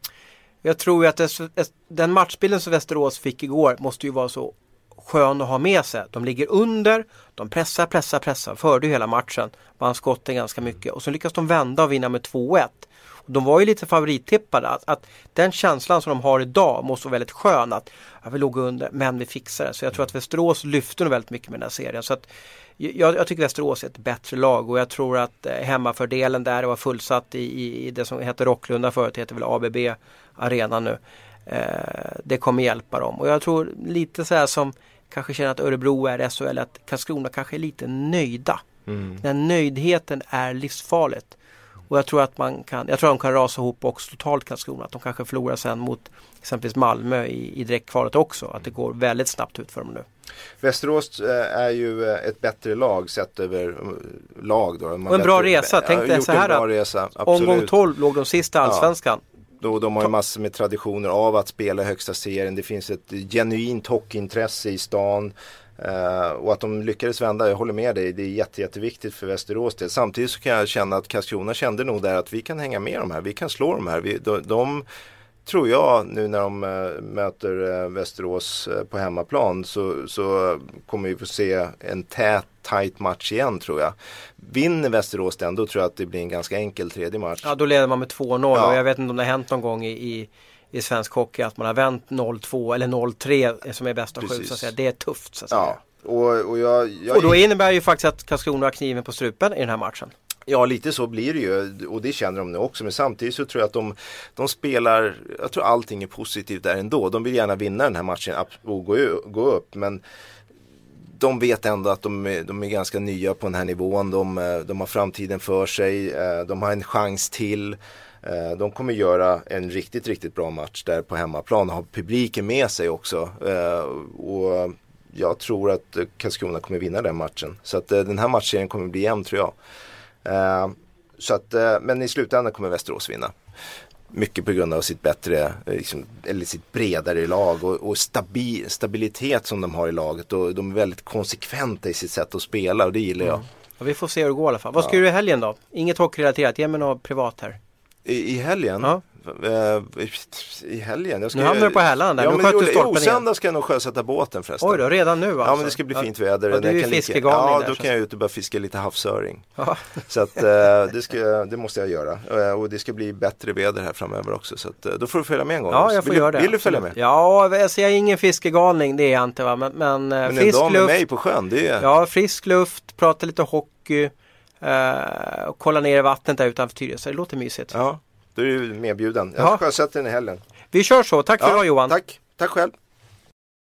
Jag tror ju att det, den matchbilden som Västerås fick igår måste ju vara så skön att ha med sig. De ligger under, de pressar, pressar, pressar. Förde ju hela matchen. Vann skotten ganska mycket. Och så lyckas de vända och vinna med två ett. Och de var ju lite favorittippade. Att, att den känslan som de har idag måste vara väldigt skön. Att ja, vi låg under, men vi fixar det. Så jag tror att Västerås lyfter väldigt mycket med den här serien. Så att jag, jag tycker Västerås är ett bättre lag. Och jag tror att eh, hemmafördelen där var fullsatt i, i, i det som heter Rocklunda förut. Heter väl A B B Arena nu. Eh, det kommer hjälpa dem. Och jag tror lite så här som kanske känner att Örebro är S H L, att Karlskrona kanske är lite nöjda. Mm. Den nöjdheten är livsfarligt. Och jag tror att man kan, jag tror att de kan rasa ihop också totalt Karlskrona. Att de kanske förlorar sen mot exempelvis Malmö i, i direktkvalet också. Att det går väldigt snabbt ut för dem nu. Västerås är ju ett bättre lag sett över lag. Då. Och en bra bättre, resa. Tänk dig så här att resa, omgång tolv låg de sista allsvenskan. Ja. Då, de har ju massor med traditioner av att spela högsta serien. Det finns ett genuint hockeyintresse i stan. Uh, och att de lyckades vända, jag håller med dig, det är jätte, jätteviktigt för Västerås del. Samtidigt så kan jag känna att Karlskrona kände nog där att vi kan hänga med de här, vi kan slå de här. Vi, de, de tror jag nu när de uh, möter uh, Västerås uh, på hemmaplan så, så kommer vi få se en tät tight match igen tror jag. Vinner Västerås den, då tror jag att det blir en ganska enkel tredje match. Ja, då leder man med två noll Ja. och jag vet inte om det har hänt någon gång i, i, i svensk hockey att man har vänt noll två eller noll tre som är bästa sju, så att säga. Det är tufft så att säga. Ja, och, och, jag, jag, och då innebär ju faktiskt att Karlskrona har kniven på strupen i den här matchen. Ja, lite så blir det ju, och det känner de nu också, men samtidigt så tror jag att de, de spelar, jag tror allting är positivt där ändå. De vill gärna vinna den här matchen och gå, gå upp, men de vet ändå att de är, de är ganska nya på den här nivån. De, de har framtiden för sig, de har en chans till. De kommer göra en riktigt, riktigt bra match där på hemmaplan och ha publiken med sig också. Och jag tror att Karlskrona kommer vinna den matchen. Så att den här matchen kommer bli jämn, tror jag. Så att, men i slutändan kommer Västerås vinna. Mycket på grund av sitt bättre, liksom, eller sitt bredare lag och, och stabi, stabilitet som de har i laget. Och de är väldigt konsekventa i sitt sätt att spela, och det gillar jag. Mm. Ja, vi får se hur det går i alla fall. Vad ska ja. du göra i helgen då? Inget hockeyrelaterat, ge mig något privat här. I, i helgen? Ja. I helgen? Jag ska, nu hamnar du på Härland där, ja, nu men sköter jo, du stolpen jo, igen. söndag ska jag nog sjösätta båten förresten. Oj då, redan nu alltså? Ja, men det ska bli fint väder. Ja, du är ju kan fiskegalning Ja, där, då så. kan jag ut och börja fiska lite havsöring. Ja. Så att, eh, det, ska, det måste jag göra. Eh, och det ska bli bättre väder här framöver också. Så att, eh, då får du följa med en gång. Ja, jag får vill, göra det. Vill du följa med? Ja, alltså, jag är ingen fiskegalning, det är jag inte va. Men, men, Men frisk en dag med luft. mig på sjön, det är... Ja, frisk luft, prata lite hockey eh, och kolla ner i vattnet där utanför Tyresö. Det låter mysigt. Ja, då är du medbjuden. Jag Ja. sjösätter den i helgen. Vi kör så. Tack för Ja, idag Johan. Tack. Tack själv.